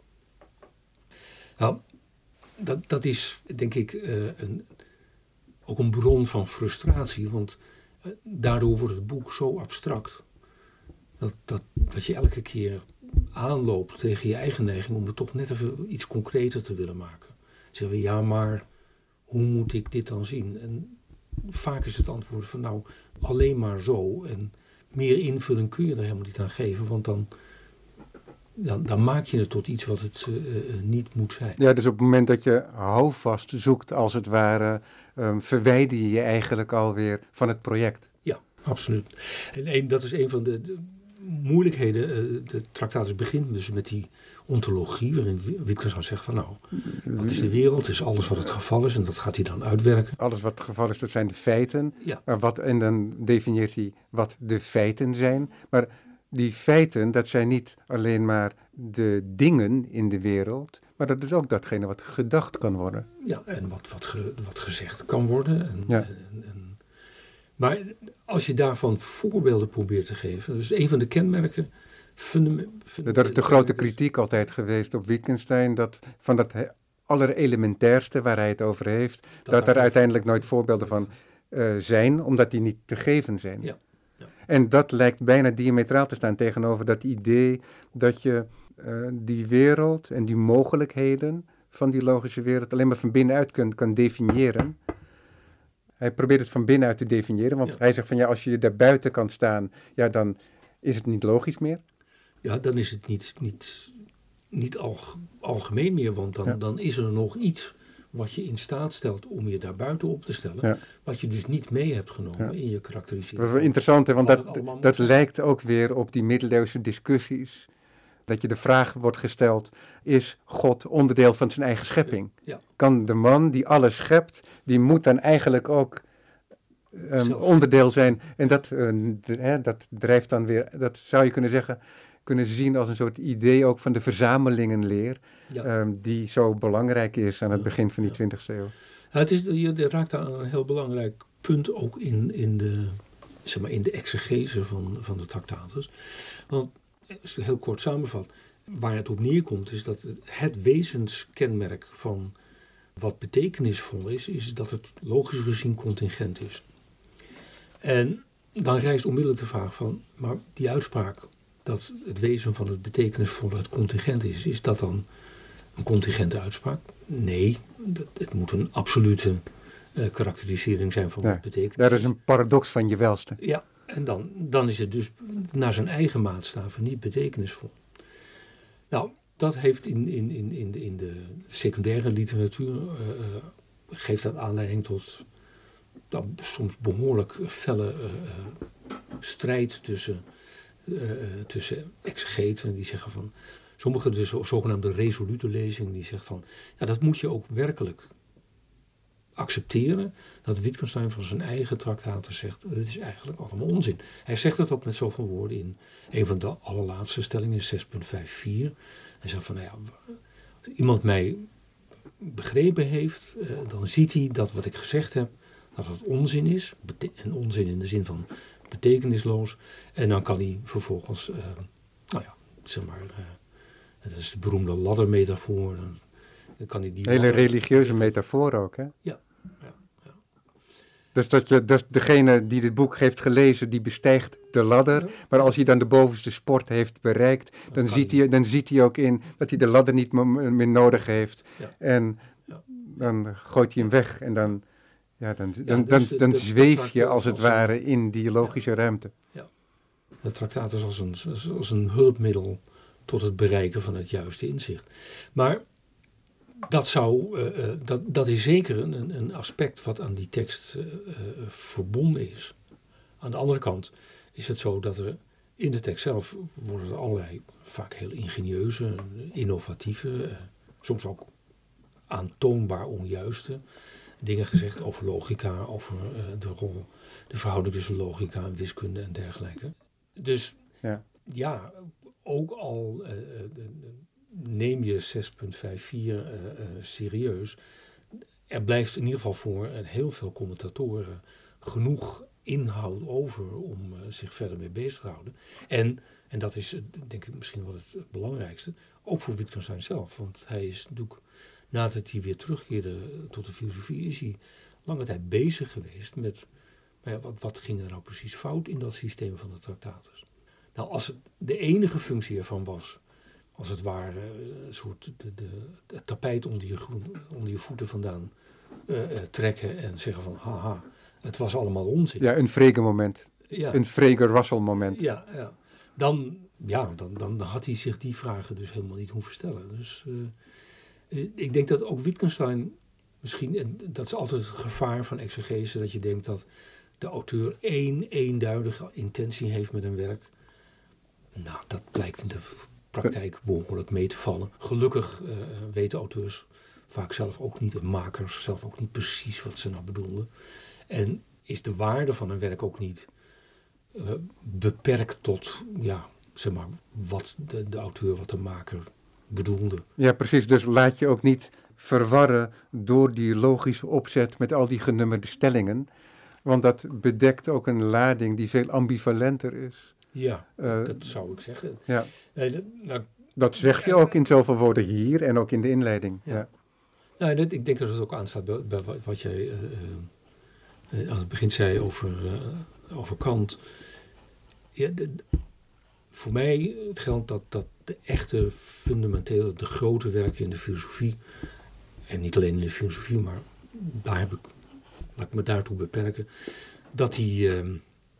Speaker 3: Nou, dat, dat is denk ik uh, een, ook een bron van frustratie, want uh, daardoor wordt het boek zo abstract dat, dat, dat je elke keer aanloopt tegen je eigen neiging om het toch net even iets concreter te willen maken. Zeggen we, ja, maar hoe moet ik dit dan zien? En vaak is het antwoord van nou, alleen maar zo. En meer invulling kun je er helemaal niet aan geven, want dan, dan, dan maak je het tot iets wat het uh, uh, niet moet zijn.
Speaker 2: Ja, dus op het moment dat je houvast zoekt, als het ware, um, verwijder je je eigenlijk alweer van het project.
Speaker 3: Ja, absoluut. En een, dat is een van de, de moeilijkheden. Uh, de Tractatus begint dus met die ontologie, waarin Wittgenstein zegt van nou, wat is de wereld? Het is alles wat het geval is en dat gaat hij dan uitwerken.
Speaker 2: Alles wat het geval is, dat zijn de feiten.
Speaker 3: Ja.
Speaker 2: Maar wat, en dan definieert hij wat de feiten zijn. Maar die feiten, dat zijn niet alleen maar de dingen in de wereld, maar dat is ook datgene wat gedacht kan worden.
Speaker 3: Ja, en wat, wat, ge, wat gezegd kan worden. En,
Speaker 2: ja.
Speaker 3: en, en, maar als je daarvan voorbeelden probeert te geven, dus een van de kenmerken. Fundament, fundament,
Speaker 2: dat is de grote kritiek altijd geweest op Wittgenstein, dat van dat allerelementairste waar hij het over heeft, dat, dat er uiteindelijk nooit voorbeelden van uh, zijn, omdat die niet te geven zijn.
Speaker 3: Ja. Ja.
Speaker 2: En dat lijkt bijna diametraal te staan tegenover dat idee dat je uh, die wereld en die mogelijkheden van die logische wereld alleen maar van binnenuit kunt, kan definiëren. Hij probeert het van binnenuit te definiëren, want ja. hij zegt van ja, als je daar buiten kan staan, ja, dan is het niet logisch meer.
Speaker 3: Ja, dan is het niet, niet, niet alg, algemeen meer, want dan, ja. dan is er nog iets wat je in staat stelt om je daar buiten op te stellen, ja. wat je dus niet mee hebt genomen ja. in je karakterisering.
Speaker 2: Dat is wel interessant, hè, want dat, dat lijkt ook weer op die middeleeuwse discussies, dat je de vraag wordt gesteld, is God onderdeel van zijn eigen schepping? Ja. Ja. Kan de man die alles schept, die moet dan eigenlijk ook um, onderdeel zijn? En dat, uh, de, hè, dat drijft dan weer, dat zou je kunnen zeggen, kunnen zien als een soort idee ook van de verzamelingenleer, ja. um, die zo belangrijk is aan het begin van die twintigste eeuw.
Speaker 3: Ja, het is, je raakt aan een heel belangrijk punt ook in, in, de, zeg maar, in de exegese van, van de Tractatus. Want, als ik heel kort samenvat, waar het op neerkomt is dat het, het wezenskenmerk van wat betekenisvol is, is dat het logisch gezien contingent is. En dan rijst onmiddellijk de vraag van, maar die uitspraak dat het wezen van het betekenisvolle het contingent is, is dat dan een contingente uitspraak? Nee, dat, het moet een absolute uh, karakterisering zijn van
Speaker 2: ja,
Speaker 3: wat betekenis.
Speaker 2: Dat is een paradox van je welste.
Speaker 3: Ja, en dan, dan is het dus naar zijn eigen maatstaven niet betekenisvol. Nou, dat heeft in, in, in, in, de, in de secundaire literatuur, uh, uh, geeft dat aanleiding tot nou, soms behoorlijk felle uh, uh, strijd tussen Uh, tussen exegeten die zeggen van, sommige de zo, zogenaamde resolute lezing die zegt van, ja, dat moet je ook werkelijk accepteren, dat Wittgenstein van zijn eigen Tractatus zegt, dit is eigenlijk allemaal onzin. Hij zegt het ook met zoveel woorden in een van de allerlaatste stellingen, zes punt vijfenvijftig. Hij zegt van, nou ja, als iemand mij begrepen heeft, uh, dan ziet hij dat wat ik gezegd heb, dat het onzin is, en onzin in de zin van betekenisloos. En dan kan hij vervolgens, uh, nou ja, zeg maar, uh, dat is de beroemde laddermetafoor. Dan kan hij die
Speaker 2: hele
Speaker 3: ladder...
Speaker 2: religieuze metafoor ook, hè?
Speaker 3: Ja. ja, ja.
Speaker 2: Dus dat je, dus degene die dit boek heeft gelezen, die bestijgt de ladder. Ja. Maar als hij dan de bovenste sport heeft bereikt, dan, dan, ziet, hij, dan ziet hij ook in dat hij de ladder niet meer nodig heeft. Ja. En ja. dan gooit hij hem weg en dan... Ja, dan, dan, ja, dus dan, dan de, de, zweef je als het als ware een, in die logische ja, ruimte.
Speaker 3: Ja. Het Tractatus als een, als, als een hulpmiddel tot het bereiken van het juiste inzicht. Maar dat, zou, uh, uh, dat, dat is zeker een, een aspect wat aan die tekst uh, uh, verbonden is. Aan de andere kant is het zo dat er in de tekst zelf worden er allerlei vaak heel ingenieuze, innovatieve, uh, soms ook aantoonbaar onjuiste dingen gezegd over logica, over uh, de rol, de verhouding tussen logica en wiskunde en dergelijke. Dus ja, ja ook al uh, uh, neem je zes punt vijfenvijftig uh, uh, serieus, er blijft in ieder geval voor uh, heel veel commentatoren genoeg inhoud over om uh, zich verder mee bezig te houden. En, en dat is uh, denk ik misschien wel het belangrijkste, ook voor Wittgenstein zelf, want hij is natuurlijk, nadat hij weer terugkeerde tot de filosofie, is hij lange tijd bezig geweest met, maar ja, wat, wat ging er nou precies fout in dat systeem van de Tractatus. Nou, als het de enige functie ervan was, als het ware een soort de, de, het tapijt onder je, onder je voeten vandaan uh, uh, trekken en zeggen van haha, het was allemaal onzin.
Speaker 2: Ja, een Frege moment. Ja. Een Frege Russell moment.
Speaker 3: Ja, ja. Dan, ja dan, dan had hij zich die vragen dus helemaal niet hoeven stellen. Dus uh, uh, ik denk dat ook Wittgenstein misschien, en dat is altijd het gevaar van exegese, dat je denkt dat de auteur één eenduidige intentie heeft met een werk. Nou, dat blijkt in de praktijk behoorlijk mee te vallen. Gelukkig uh, weten auteurs vaak zelf ook niet, en makers zelf ook niet precies wat ze nou bedoelden. En is de waarde van een werk ook niet uh, beperkt tot, ja, zeg maar, wat de, de auteur, wat de maker bedoelde.
Speaker 2: Ja, precies. Dus laat je ook niet verwarren door die logische opzet met al die genummerde stellingen. Want dat bedekt ook een lading die veel ambivalenter is.
Speaker 3: Ja, uh, dat zou ik zeggen.
Speaker 2: Ja.
Speaker 3: Nee, dat, nou,
Speaker 2: dat zeg je ook in zoveel woorden hier en ook in de inleiding. Ja. Ja.
Speaker 3: Nou, dat, ik denk dat het ook aanstaat bij, bij wat jij uh, uh, aan het begin zei over, uh, over Kant. Ja, de, voor mij geldt dat, dat de echte fundamentele, de grote werken in de filosofie, en niet alleen in de filosofie, maar daar heb ik, laat ik me daartoe beperken, dat die... Uh,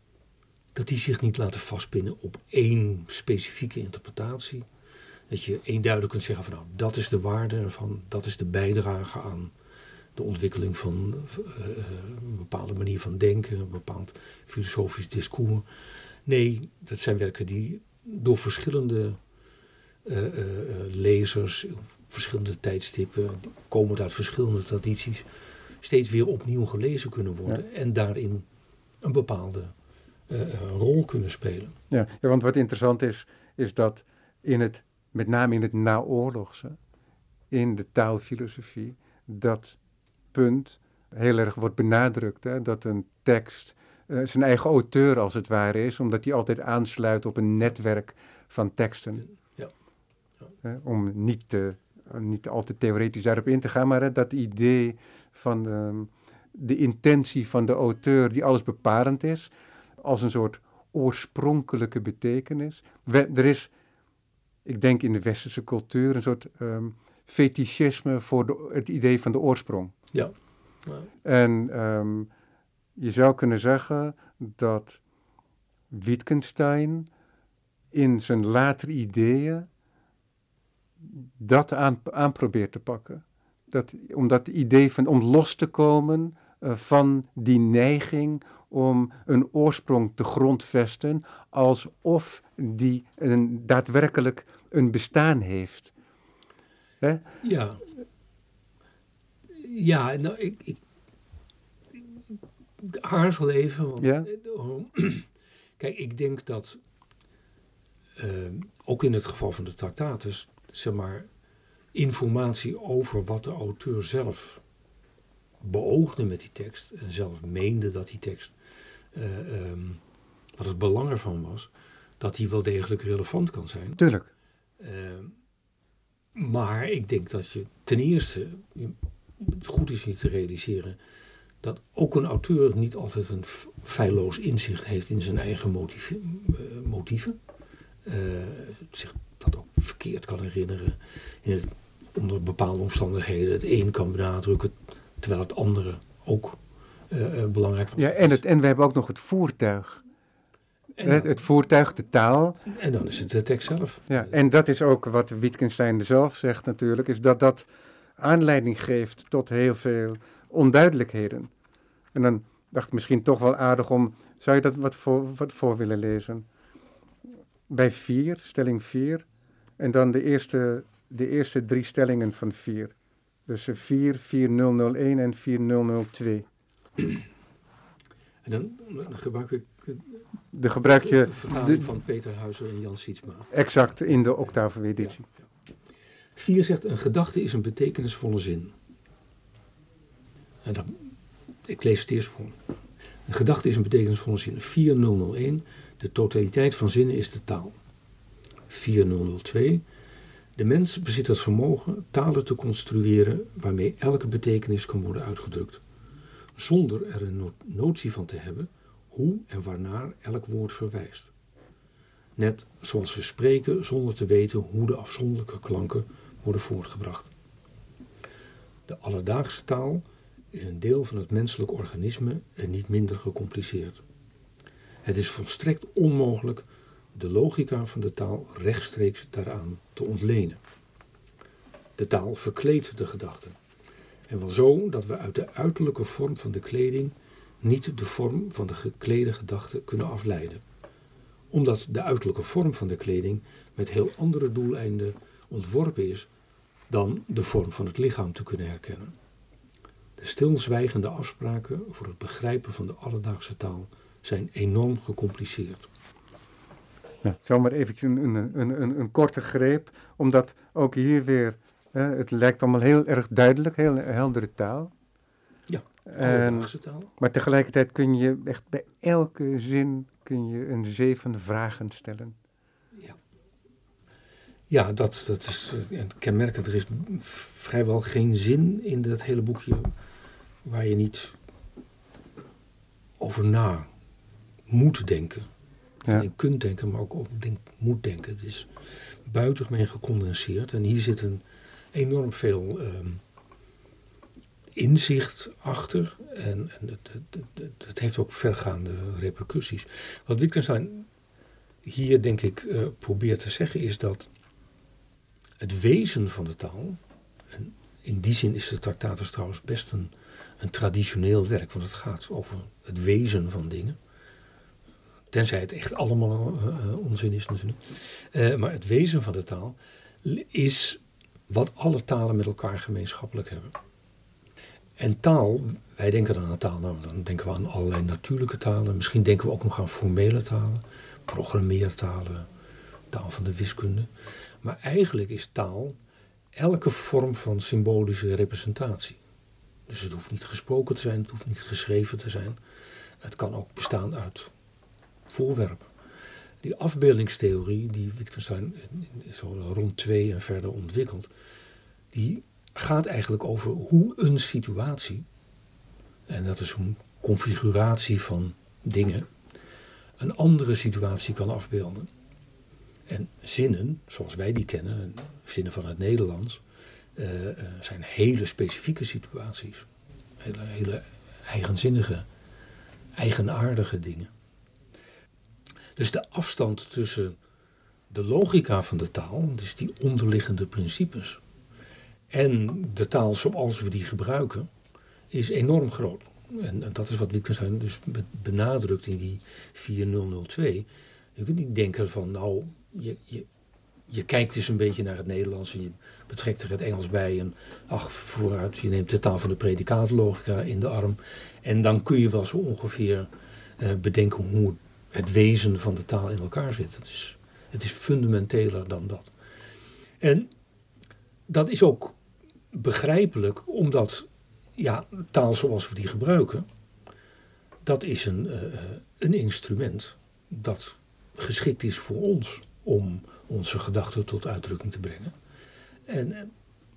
Speaker 3: dat die zich niet laten vastpinnen op één specifieke interpretatie. Dat je eenduidig kunt zeggen van nou, dat is de waarde ervan, dat is de bijdrage aan de ontwikkeling van uh, een bepaalde manier van denken, een bepaald filosofisch discours. Nee, dat zijn werken die door verschillende uh, uh, lezers, verschillende tijdstippen, komend uit verschillende tradities, steeds weer opnieuw gelezen kunnen worden. Ja. En daarin een bepaalde Uh, een rol kunnen spelen.
Speaker 2: Ja, ja, want wat interessant is, is dat in het, met name in het naoorlogse, in de taalfilosofie, dat punt heel erg wordt benadrukt. Hè, dat een tekst uh, zijn eigen auteur als het ware is, omdat die altijd aansluit op een netwerk van teksten.
Speaker 3: Ja. Ja.
Speaker 2: Uh, om niet, te, uh, niet al te theoretisch daarop in te gaan, maar uh, dat idee van uh, de intentie van de auteur die alles bepalend is, als een soort oorspronkelijke betekenis. We, er is, ik denk in de westerse cultuur, een soort um, fetischisme voor de, het idee van de oorsprong.
Speaker 3: Ja. Ja.
Speaker 2: En um, je zou kunnen zeggen dat Wittgenstein in zijn latere ideeën dat aan, aan probeert te pakken. Dat, om dat idee van, om los te komen uh, van die neiging om een oorsprong te grondvesten, alsof die een, daadwerkelijk een bestaan heeft. Hè?
Speaker 3: Ja. Ja, nou, ik, ik, ik aarzel even. Want,
Speaker 2: ja?
Speaker 3: uh, kijk, ik denk dat, uh, ook in het geval van de Tractatus, zeg maar, informatie over wat de auteur zelf beoogde met die tekst, en zelf meende dat die tekst, uh, um, wat het belang ervan was, dat die wel degelijk relevant kan zijn.
Speaker 2: Tuurlijk.
Speaker 3: Uh, maar ik denk dat je ten eerste, het goed is je te realiseren, dat ook een auteur niet altijd een feilloos inzicht heeft in zijn eigen motieven. Uh, motieven. Uh, zich dat ook verkeerd kan herinneren. In het, onder bepaalde omstandigheden het een kan benadrukken, terwijl het andere ook uh, uh, belangrijk was.
Speaker 2: Ja, en, het, en we hebben ook nog het voertuig. Dan, het, het voertuig, de taal.
Speaker 3: En dan is het de tekst zelf.
Speaker 2: Ja, en dat is ook wat Wittgenstein zelf zegt natuurlijk, is dat dat aanleiding geeft tot heel veel onduidelijkheden. En dan dacht ik misschien toch wel aardig om, zou je dat wat voor, wat voor willen lezen? Bij vier, stelling vier, en dan de eerste, de eerste drie stellingen van vier. Dus vier, vier nul nul één en vier nul nul twee.
Speaker 3: En dan, dan gebruik ik
Speaker 2: de, gebruik je,
Speaker 3: de vertaling
Speaker 2: de,
Speaker 3: van Peter Huizer en Jan Sietsma.
Speaker 2: Exact, in de octave-editie.
Speaker 3: Ja, ja. vier zegt, een gedachte is een betekenisvolle zin. En dan, ik lees het eerst voor. Een gedachte is een betekenisvolle zin. vier nul nul één, de totaliteit van zinnen is de taal. vier nul nul twee, de mens bezit het vermogen talen te construeren waarmee elke betekenis kan worden uitgedrukt, zonder er een notie van te hebben hoe en waarnaar elk woord verwijst. Net zoals we spreken zonder te weten hoe de afzonderlijke klanken worden voortgebracht. De alledaagse taal is een deel van het menselijk organisme en niet minder gecompliceerd. Het is volstrekt onmogelijk de logica van de taal rechtstreeks daaraan te ontlenen. De taal verkleedt de gedachte. En wel zo dat we uit de uiterlijke vorm van de kleding niet de vorm van de geklede gedachte kunnen afleiden. Omdat de uiterlijke vorm van de kleding met heel andere doeleinden ontworpen is dan de vorm van het lichaam te kunnen herkennen. De stilzwijgende afspraken voor het begrijpen van de alledaagse taal zijn enorm gecompliceerd.
Speaker 2: Ja, zomaar even een, een, een, een korte greep, omdat ook hier weer, eh, het lijkt allemaal heel erg duidelijk, heel heldere taal.
Speaker 3: Ja,
Speaker 2: alledaagse taal. Maar tegelijkertijd kun je echt bij elke zin kun je een zeven vragen stellen.
Speaker 3: Ja, ja dat, dat is uh, kenmerkend. Er is vrijwel geen zin in dat hele boekje waar je niet over na moet denken. Ja. Je kunt denken, maar ook over denk, moet denken. Het is buitengemeen gecondenseerd. En hier zit een enorm veel um, inzicht achter. En, en het, het, het, het heeft ook vergaande repercussies. Wat Wittgenstein hier, denk ik, uh, probeert te zeggen is dat het wezen van de taal, en in die zin is de Tractatus trouwens best een, een traditioneel werk, want het gaat over het wezen van dingen. Tenzij het echt allemaal uh, onzin is natuurlijk. Uh, maar het wezen van de taal is wat alle talen met elkaar gemeenschappelijk hebben. En taal, wij denken dan aan taal, nou, dan denken we aan allerlei natuurlijke talen. Misschien denken we ook nog aan formele talen, programmeertalen, taal van de wiskunde. Maar eigenlijk is taal elke vorm van symbolische representatie. Dus het hoeft niet gesproken te zijn, het hoeft niet geschreven te zijn. Het kan ook bestaan uit voorwerpen. Die afbeeldingstheorie die Wittgenstein zo rond twee en verder ontwikkelt, die gaat eigenlijk over hoe een situatie, en dat is een configuratie van dingen, een andere situatie kan afbeelden. En zinnen, zoals wij die kennen, zinnen van het Nederlands, uh, uh, zijn hele specifieke situaties. Hele, hele eigenzinnige, eigenaardige dingen. Dus de afstand tussen de logica van de taal, dus die onderliggende principes, en de taal zoals we die gebruiken, is enorm groot. En, en dat is wat Wittgenstein dus benadrukt in die vier nul nul twee. Je kunt niet denken van, nou, je, je, je kijkt eens een beetje naar het Nederlands en je betrekt er het Engels bij en ach, vooruit, je neemt de taal van de predikaatlogica in de arm en dan kun je wel zo ongeveer uh, bedenken hoe het wezen van de taal in elkaar zit. Het is, het is fundamenteler dan dat. En dat is ook begrijpelijk, omdat ja, taal zoals we die gebruiken, dat is een, uh, een instrument dat geschikt is voor ons om onze gedachten tot uitdrukking te brengen. En,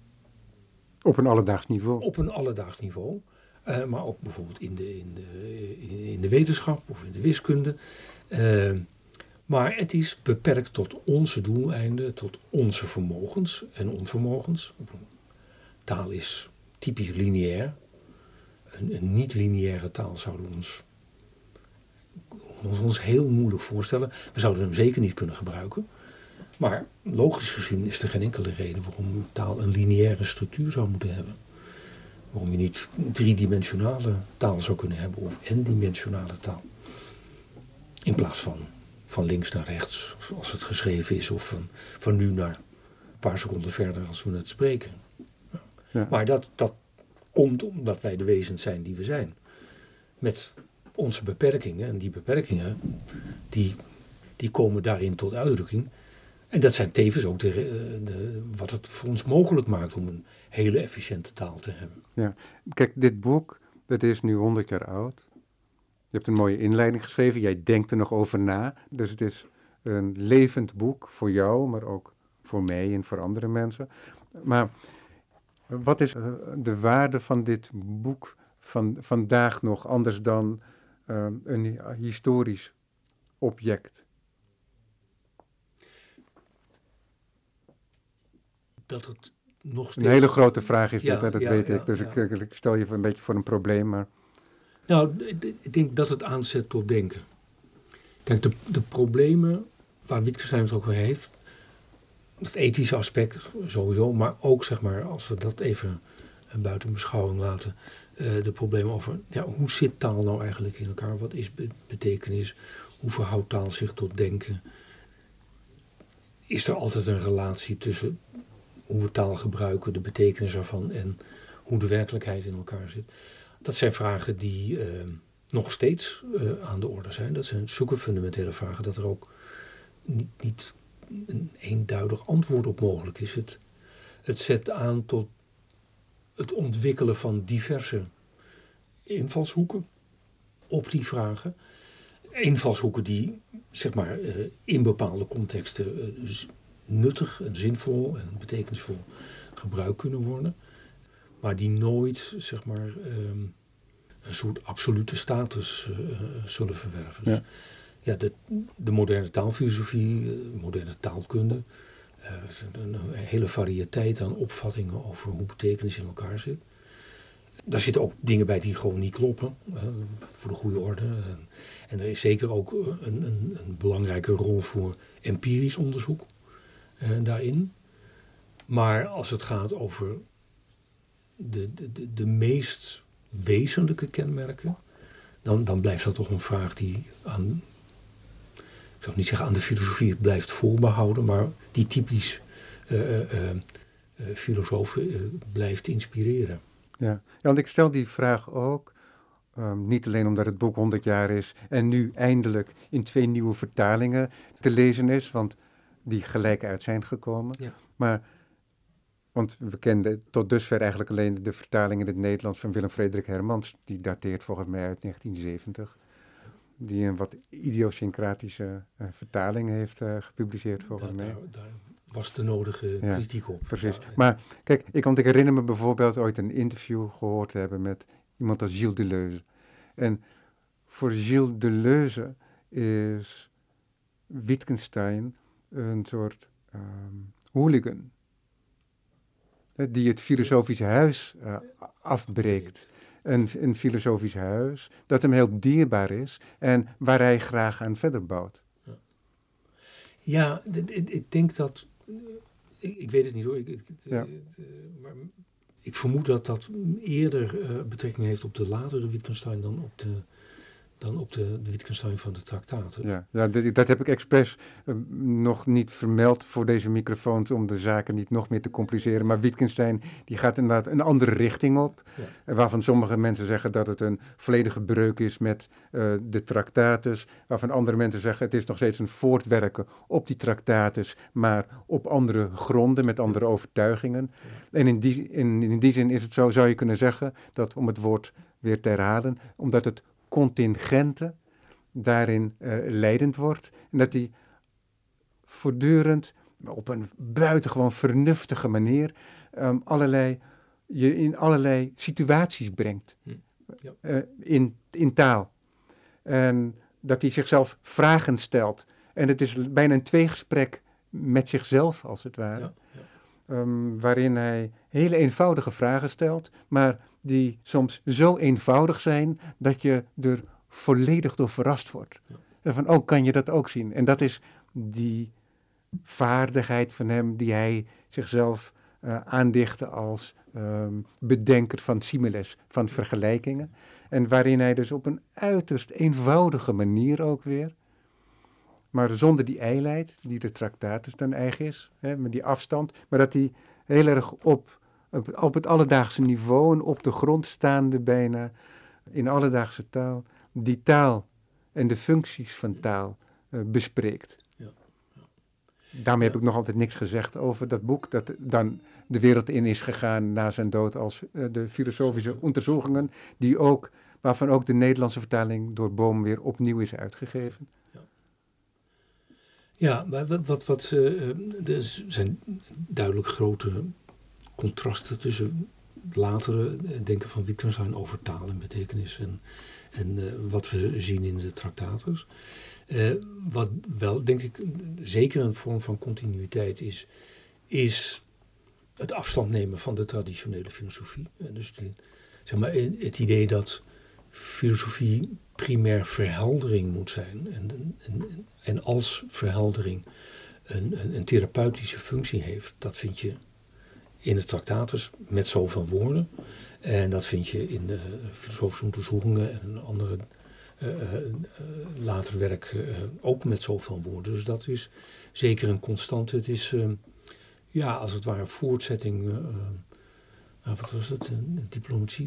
Speaker 2: op een alledaags niveau.
Speaker 3: Op een alledaags niveau. Uh, maar ook bijvoorbeeld in de, in, de, in de wetenschap of in de wiskunde. Uh, maar het is beperkt tot onze doeleinden, tot onze vermogens en onvermogens. Taal is typisch lineair. Een, een niet-lineaire taal zouden we ons, ons, ons heel moeilijk voorstellen. We zouden hem zeker niet kunnen gebruiken. Maar logisch gezien is er geen enkele reden waarom taal een lineaire structuur zou moeten hebben. Waarom je niet driedimensionale taal zou kunnen hebben of n-dimensionale taal. In plaats van van links naar rechts, als het geschreven is, of van, van nu naar een paar seconden verder als we het spreken. Ja. Ja. Maar dat, dat komt omdat wij de wezens zijn die we zijn. Met onze beperkingen. En die beperkingen, die, die komen daarin tot uitdrukking. En dat zijn tevens ook de, de, wat het voor ons mogelijk maakt om een hele efficiënte taal te hebben.
Speaker 2: Ja, kijk, dit boek, dat is nu honderd jaar oud. Je hebt een mooie inleiding geschreven, jij denkt er nog over na. Dus het is een levend boek voor jou, maar ook voor mij en voor andere mensen. Maar wat is uh, de waarde van dit boek van vandaag nog anders dan uh, een historisch object?
Speaker 3: Dat het nog steeds...
Speaker 2: Een hele grote vraag is
Speaker 3: ja,
Speaker 2: dit, hè, dat
Speaker 3: ja,
Speaker 2: weet
Speaker 3: ja,
Speaker 2: ik. Dus
Speaker 3: ja.
Speaker 2: ik, ik stel je een beetje voor een probleem, maar...
Speaker 3: Nou, ik denk dat het aanzet tot denken. Kijk, de, de problemen waar Wittgenstein het ook weer heeft, het ethische aspect sowieso, maar ook, zeg maar, als we dat even buiten beschouwing laten, uh, de problemen over, ja, hoe zit taal nou eigenlijk in elkaar? Wat is be- betekenis? Hoe verhoudt taal zich tot denken? Is er altijd een relatie tussen hoe we taal gebruiken, de betekenis ervan en hoe de werkelijkheid in elkaar zit? Dat zijn vragen die uh, nog steeds uh, aan de orde zijn. Dat zijn zulke fundamentele vragen dat er ook niet, niet een eenduidig antwoord op mogelijk is. Het, het zet aan tot het ontwikkelen van diverse invalshoeken op die vragen. Invalshoeken die, zeg maar, uh, in bepaalde contexten uh, nuttig en zinvol en betekenisvol gebruikt kunnen worden. Maar die nooit, zeg maar, um, een soort absolute status uh, zullen verwerven. Dus,
Speaker 2: ja,
Speaker 3: ja de, de moderne taalfilosofie, de moderne taalkunde, uh, een, een hele variëteit aan opvattingen over hoe betekenis in elkaar zit. Daar zitten ook dingen bij die gewoon niet kloppen, uh, voor de goede orde. En, en er is zeker ook een, een, een belangrijke rol voor empirisch onderzoek uh, daarin. Maar als het gaat over De, de, de meest wezenlijke kenmerken, dan, dan blijft dat toch een vraag die aan, ik zou niet zeggen aan de filosofie blijft voorbehouden, maar die typisch uh, uh, uh, filosofen uh, blijft inspireren.
Speaker 2: Ja. ja, want ik stel die vraag ook, um, niet alleen omdat het boek honderd jaar is en nu eindelijk in twee nieuwe vertalingen te lezen is, want die gelijk uit zijn gekomen,
Speaker 3: Ja.
Speaker 2: maar... Want we kenden tot dusver eigenlijk alleen de vertaling in het Nederlands van Willem Frederik Hermans. Die dateert volgens mij uit negentien zeventig. Die een wat idiosyncratische uh, vertaling heeft uh, gepubliceerd volgens
Speaker 3: Da,
Speaker 2: mij.
Speaker 3: daar, daar was de nodige
Speaker 2: ja,
Speaker 3: kritiek op.
Speaker 2: Precies.
Speaker 3: Ja,
Speaker 2: maar kijk, ik, want ik herinner me bijvoorbeeld ooit een interview gehoord te hebben met iemand als Gilles Deleuze. En voor Gilles Deleuze is Wittgenstein een soort um, hooligan. Die het filosofische huis uh, afbreekt. Een, een filosofisch huis dat hem heel dierbaar is en waar hij graag aan verder bouwt.
Speaker 3: Ja, ja d- d- ik denk dat, uh, ik, ik weet het niet hoor, ik, ik,
Speaker 2: ja.
Speaker 3: uh, uh, maar ik vermoed dat dat eerder uh, betrekking heeft op de latere Wittgenstein dan op de, dan op de, de Wittgenstein van de traktaten.
Speaker 2: Ja, ja dat, dat heb ik expres uh, nog niet vermeld voor deze microfoons om de zaken niet nog meer te compliceren. Maar Wittgenstein die gaat inderdaad een andere richting op. Ja. Waarvan sommige mensen zeggen dat het een volledige breuk is met uh, de traktaten. Waarvan andere mensen zeggen het is nog steeds een voortwerken op die traktaten, maar op andere gronden, met andere overtuigingen. Ja. En in die, in, in die zin is het zo, zou je kunnen zeggen, dat om het woord weer te herhalen, omdat het contingente daarin uh, leidend wordt. En dat die voortdurend op een buitengewoon vernuftige manier um, allerlei, je in allerlei situaties brengt. Hm. Ja. Uh, in, in taal. En dat hij zichzelf vragen stelt. En het is bijna een tweegesprek met zichzelf, als het ware. Ja, ja. Um, waarin hij hele eenvoudige vragen stelt, maar die soms zo eenvoudig zijn dat je er volledig door verrast wordt. Ja. En van, oh, kan je dat ook zien? En dat is die vaardigheid van hem die hij zichzelf uh, aandichtte als um, bedenker van similes, van vergelijkingen. En waarin hij dus op een uiterst eenvoudige manier ook weer, maar zonder die ijlheid, die de Tractatus dan eigen is, hè, met die afstand, maar dat hij heel erg op, op, op het alledaagse niveau en op de grond staande bijna, in alledaagse taal, die taal en de functies van taal uh, bespreekt.
Speaker 3: Ja. Ja.
Speaker 2: Daarmee
Speaker 3: Ja.
Speaker 2: heb ik nog altijd niks gezegd over dat boek, dat dan de wereld in is gegaan na zijn dood als uh, de filosofische onderzoekingen, die ook, waarvan ook de Nederlandse vertaling door Boom weer opnieuw is uitgegeven.
Speaker 3: Ja, maar wat, wat, wat uh, er zijn duidelijk grote contrasten tussen het latere denken van Wittgenstein over taal en betekenis en, en uh, wat we zien in de Tractatus. Uh, wat wel, denk ik, zeker een vorm van continuïteit is, is het afstand nemen van de traditionele filosofie. Uh, dus de, zeg maar, het idee dat filosofie primair verheldering moet zijn. En, en, en als verheldering een, een, een therapeutische functie heeft, dat vind je in de Tractatus met zoveel woorden. En dat vind je in de filosofische onderzoekingen en andere uh, uh, later werk uh, ook met zoveel woorden. Dus dat is zeker een constante. Het is, uh, ja, als het ware, voortzetting. Uh, uh, wat was het? Een diplomatie.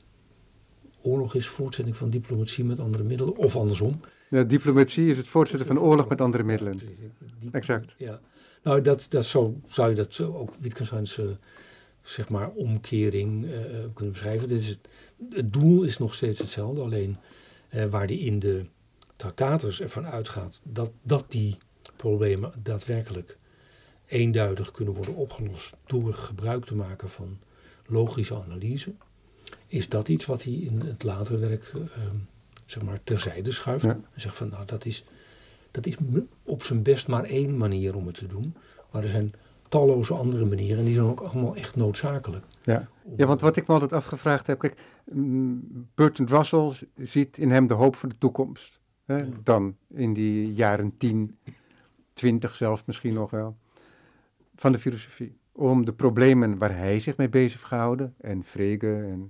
Speaker 3: Oorlog is voortzetting van diplomatie met andere middelen, of andersom.
Speaker 2: Ja, diplomatie is het voortzetten van oorlog met andere middelen. Exact.
Speaker 3: Ja. Nou, dat, dat zo, zou je dat ook Wittgensteins uh, zeg maar omkering uh, kunnen beschrijven. Dit is het, het doel is nog steeds hetzelfde, alleen uh, waar die in de Tractatus ervan uitgaat dat, dat die problemen daadwerkelijk eenduidig kunnen worden opgelost door gebruik te maken van logische analyse. Is dat iets wat hij in het latere werk uh, zeg maar terzijde schuift. Ja. En zegt van, nou, dat is, dat is op zijn best maar één manier om het te doen. Maar er zijn talloze andere manieren en die zijn ook allemaal echt noodzakelijk.
Speaker 2: Ja, ja, want wat ik me altijd afgevraagd heb, kijk, Bertrand Russell ziet in hem de hoop voor de toekomst. Hè? Ja. Dan in die jaren tien, twintig zelfs misschien nog wel, van de filosofie. Om de problemen waar hij zich mee bezig gehouden, en Frege, en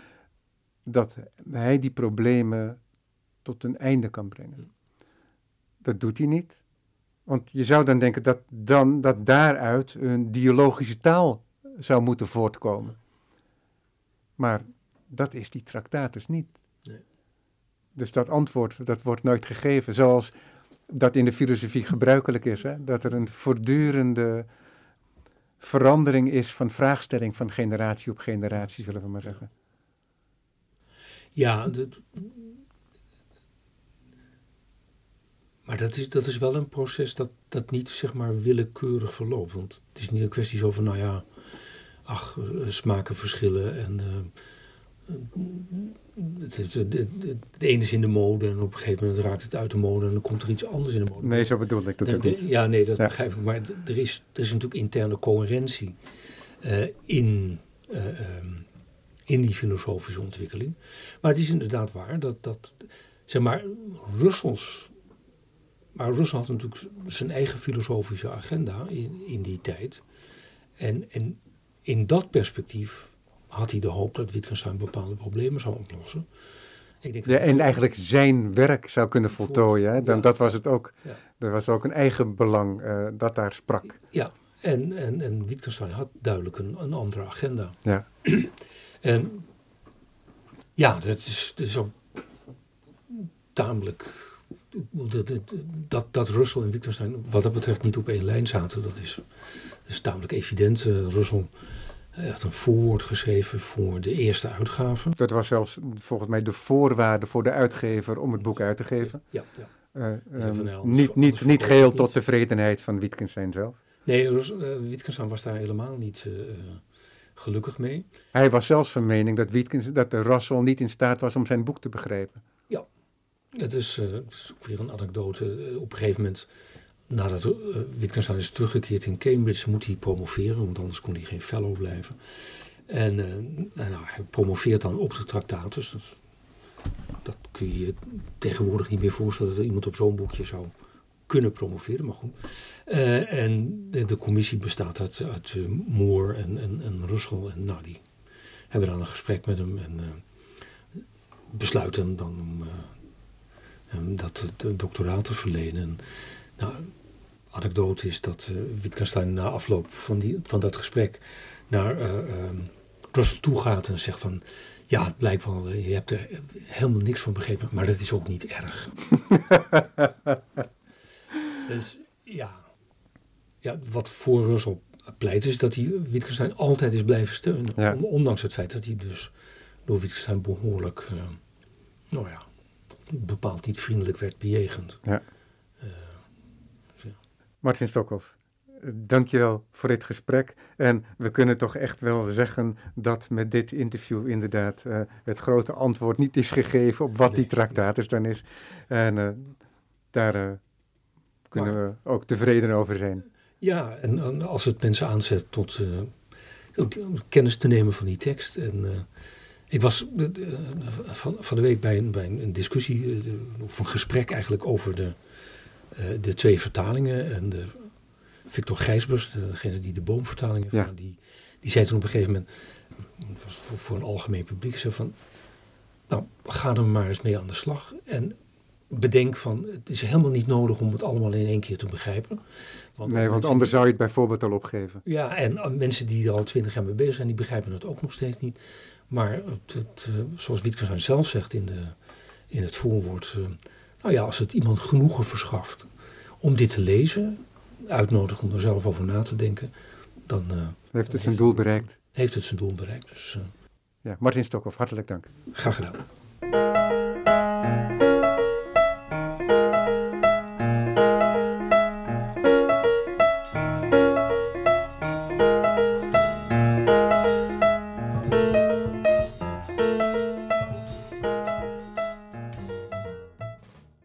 Speaker 2: dat hij die problemen tot een einde kan brengen. Dat doet hij niet. Want je zou dan denken dat, dan, dat daaruit een dialogische taal zou moeten voortkomen. Maar dat is die Tractatus niet. Nee. Dus dat antwoord, dat wordt nooit gegeven. Zoals dat in de filosofie gebruikelijk is. Hè? Dat er een voortdurende verandering is van vraagstelling van generatie op generatie, zullen we maar zeggen.
Speaker 3: Ja, dat, maar dat is, dat is wel een proces dat, dat niet, zeg maar, willekeurig verloopt. Want het is niet een kwestie zo van, nou ja, ach, uh, smaken verschillen en uh, het, het, het, het, het ene is in de mode en op een gegeven moment raakt het uit de mode en dan komt er iets anders in de mode.
Speaker 2: Nee, zo bedoel ik dat
Speaker 3: de,
Speaker 2: ook
Speaker 3: de,
Speaker 2: niet.
Speaker 3: Ja, nee, dat
Speaker 2: ja.
Speaker 3: begrijp ik. Maar er is, er is natuurlijk interne coherentie uh, in... Uh, um, in die filosofische ontwikkeling. Maar het is inderdaad waar dat, dat zeg maar, Russells... Maar Russell had natuurlijk zijn eigen filosofische agenda in, in die tijd. En, en in dat perspectief had hij de hoop dat Wittgenstein bepaalde problemen zou oplossen. Ik denk
Speaker 2: ja,
Speaker 3: dat
Speaker 2: en eigenlijk zijn werk zou kunnen voltooien. Hè? Dan, ja. Dat was het ook. Ja. Er was ook een eigen belang uh, dat daar sprak.
Speaker 3: Ja, en, en, en Wittgenstein had duidelijk een, een andere agenda.
Speaker 2: Ja.
Speaker 3: En ja, dat is, dat is ook tamelijk... Dat, dat, dat Russell en Wittgenstein wat dat betreft niet op één lijn zaten, dat is, dat is tamelijk evident. Uh, Russell heeft een voorwoord geschreven voor de eerste uitgave.
Speaker 2: Dat was zelfs volgens mij de voorwaarde voor de uitgever om het boek uit te geven.
Speaker 3: Ja, ja.
Speaker 2: Uh, um, ja, anders, niet niet, niet geheel tot tevredenheid van Wittgenstein zelf.
Speaker 3: Nee, uh, Wittgenstein was daar helemaal niet uh, gelukkig mee.
Speaker 2: Hij was zelfs van mening dat, Wittgenstein, dat de Russell niet in staat was om zijn boek te begrijpen.
Speaker 3: Ja, het is, uh, het is ook weer een anekdote. Uh, op een gegeven moment, nadat uh, Wittgenstein is teruggekeerd in Cambridge, moet hij promoveren, want anders kon hij geen fellow blijven. En uh, nou, hij promoveert dan op de Tractatus. Dat, dat kun je je tegenwoordig niet meer voorstellen dat er iemand op zo'n boekje zou kunnen promoveren, maar goed. Uh, en de, de commissie bestaat uit, uit uh, Moore en, en, en Russell. En nou, die hebben dan een gesprek met hem en uh, besluiten hem dan om uh, um, dat de doctoraat te verlenen. En, nou, anekdote is dat uh, Wittgenstein na afloop van, die, van dat gesprek naar uh, um, Russell toe gaat en zegt van... Ja, het blijkt wel, je hebt er helemaal niks van begrepen, maar dat is ook niet erg. Dus ja, ja, wat voor Russell pleit is dat hij Wittgenstein altijd is blijven steunen.
Speaker 2: Ja.
Speaker 3: Ondanks het feit dat hij dus door Wittgenstein behoorlijk, uh, nou ja, bepaald niet vriendelijk werd bejegend.
Speaker 2: Ja.
Speaker 3: Uh, dus ja.
Speaker 2: Martin Stokhoff, dankjewel voor dit gesprek. En we kunnen toch echt wel zeggen dat met dit interview inderdaad uh, het grote antwoord niet is gegeven op wat
Speaker 3: Nee,
Speaker 2: die tractatus dan is. En uh, daar uh, kunnen
Speaker 3: maar,
Speaker 2: we ook tevreden over zijn.
Speaker 3: Ja, en, en als het mensen aanzet tot uh, kennis te nemen van die tekst. En uh, ik was uh, uh, van, van de week bij een, bij een discussie, uh, of een gesprek eigenlijk over de, uh, de twee vertalingen en de Victor Gijsbers, degene die de Boomvertaling heeft,
Speaker 2: ja.
Speaker 3: die, die zei toen op een gegeven moment, het was voor, voor een algemeen publiek, zei van, nou, ga er maar eens mee aan de slag en bedenk van, het is helemaal niet nodig om het allemaal in één keer te begrijpen.
Speaker 2: Want nee, want anders die, zou je het bijvoorbeeld al opgeven.
Speaker 3: Ja, en uh, mensen die er al twintig jaar mee bezig zijn, die begrijpen het ook nog steeds niet. Maar het, het, uh, zoals Wittgenstein zelf zegt in, de, in het voorwoord, uh, nou ja, als het iemand genoegen verschaft om dit te lezen, uitnodigen om er zelf over na te denken, dan uh,
Speaker 2: heeft het zijn doel bereikt.
Speaker 3: Heeft het zijn doel bereikt. Dus, uh,
Speaker 2: ja, Martin Stokhoff, hartelijk dank.
Speaker 3: Graag gedaan.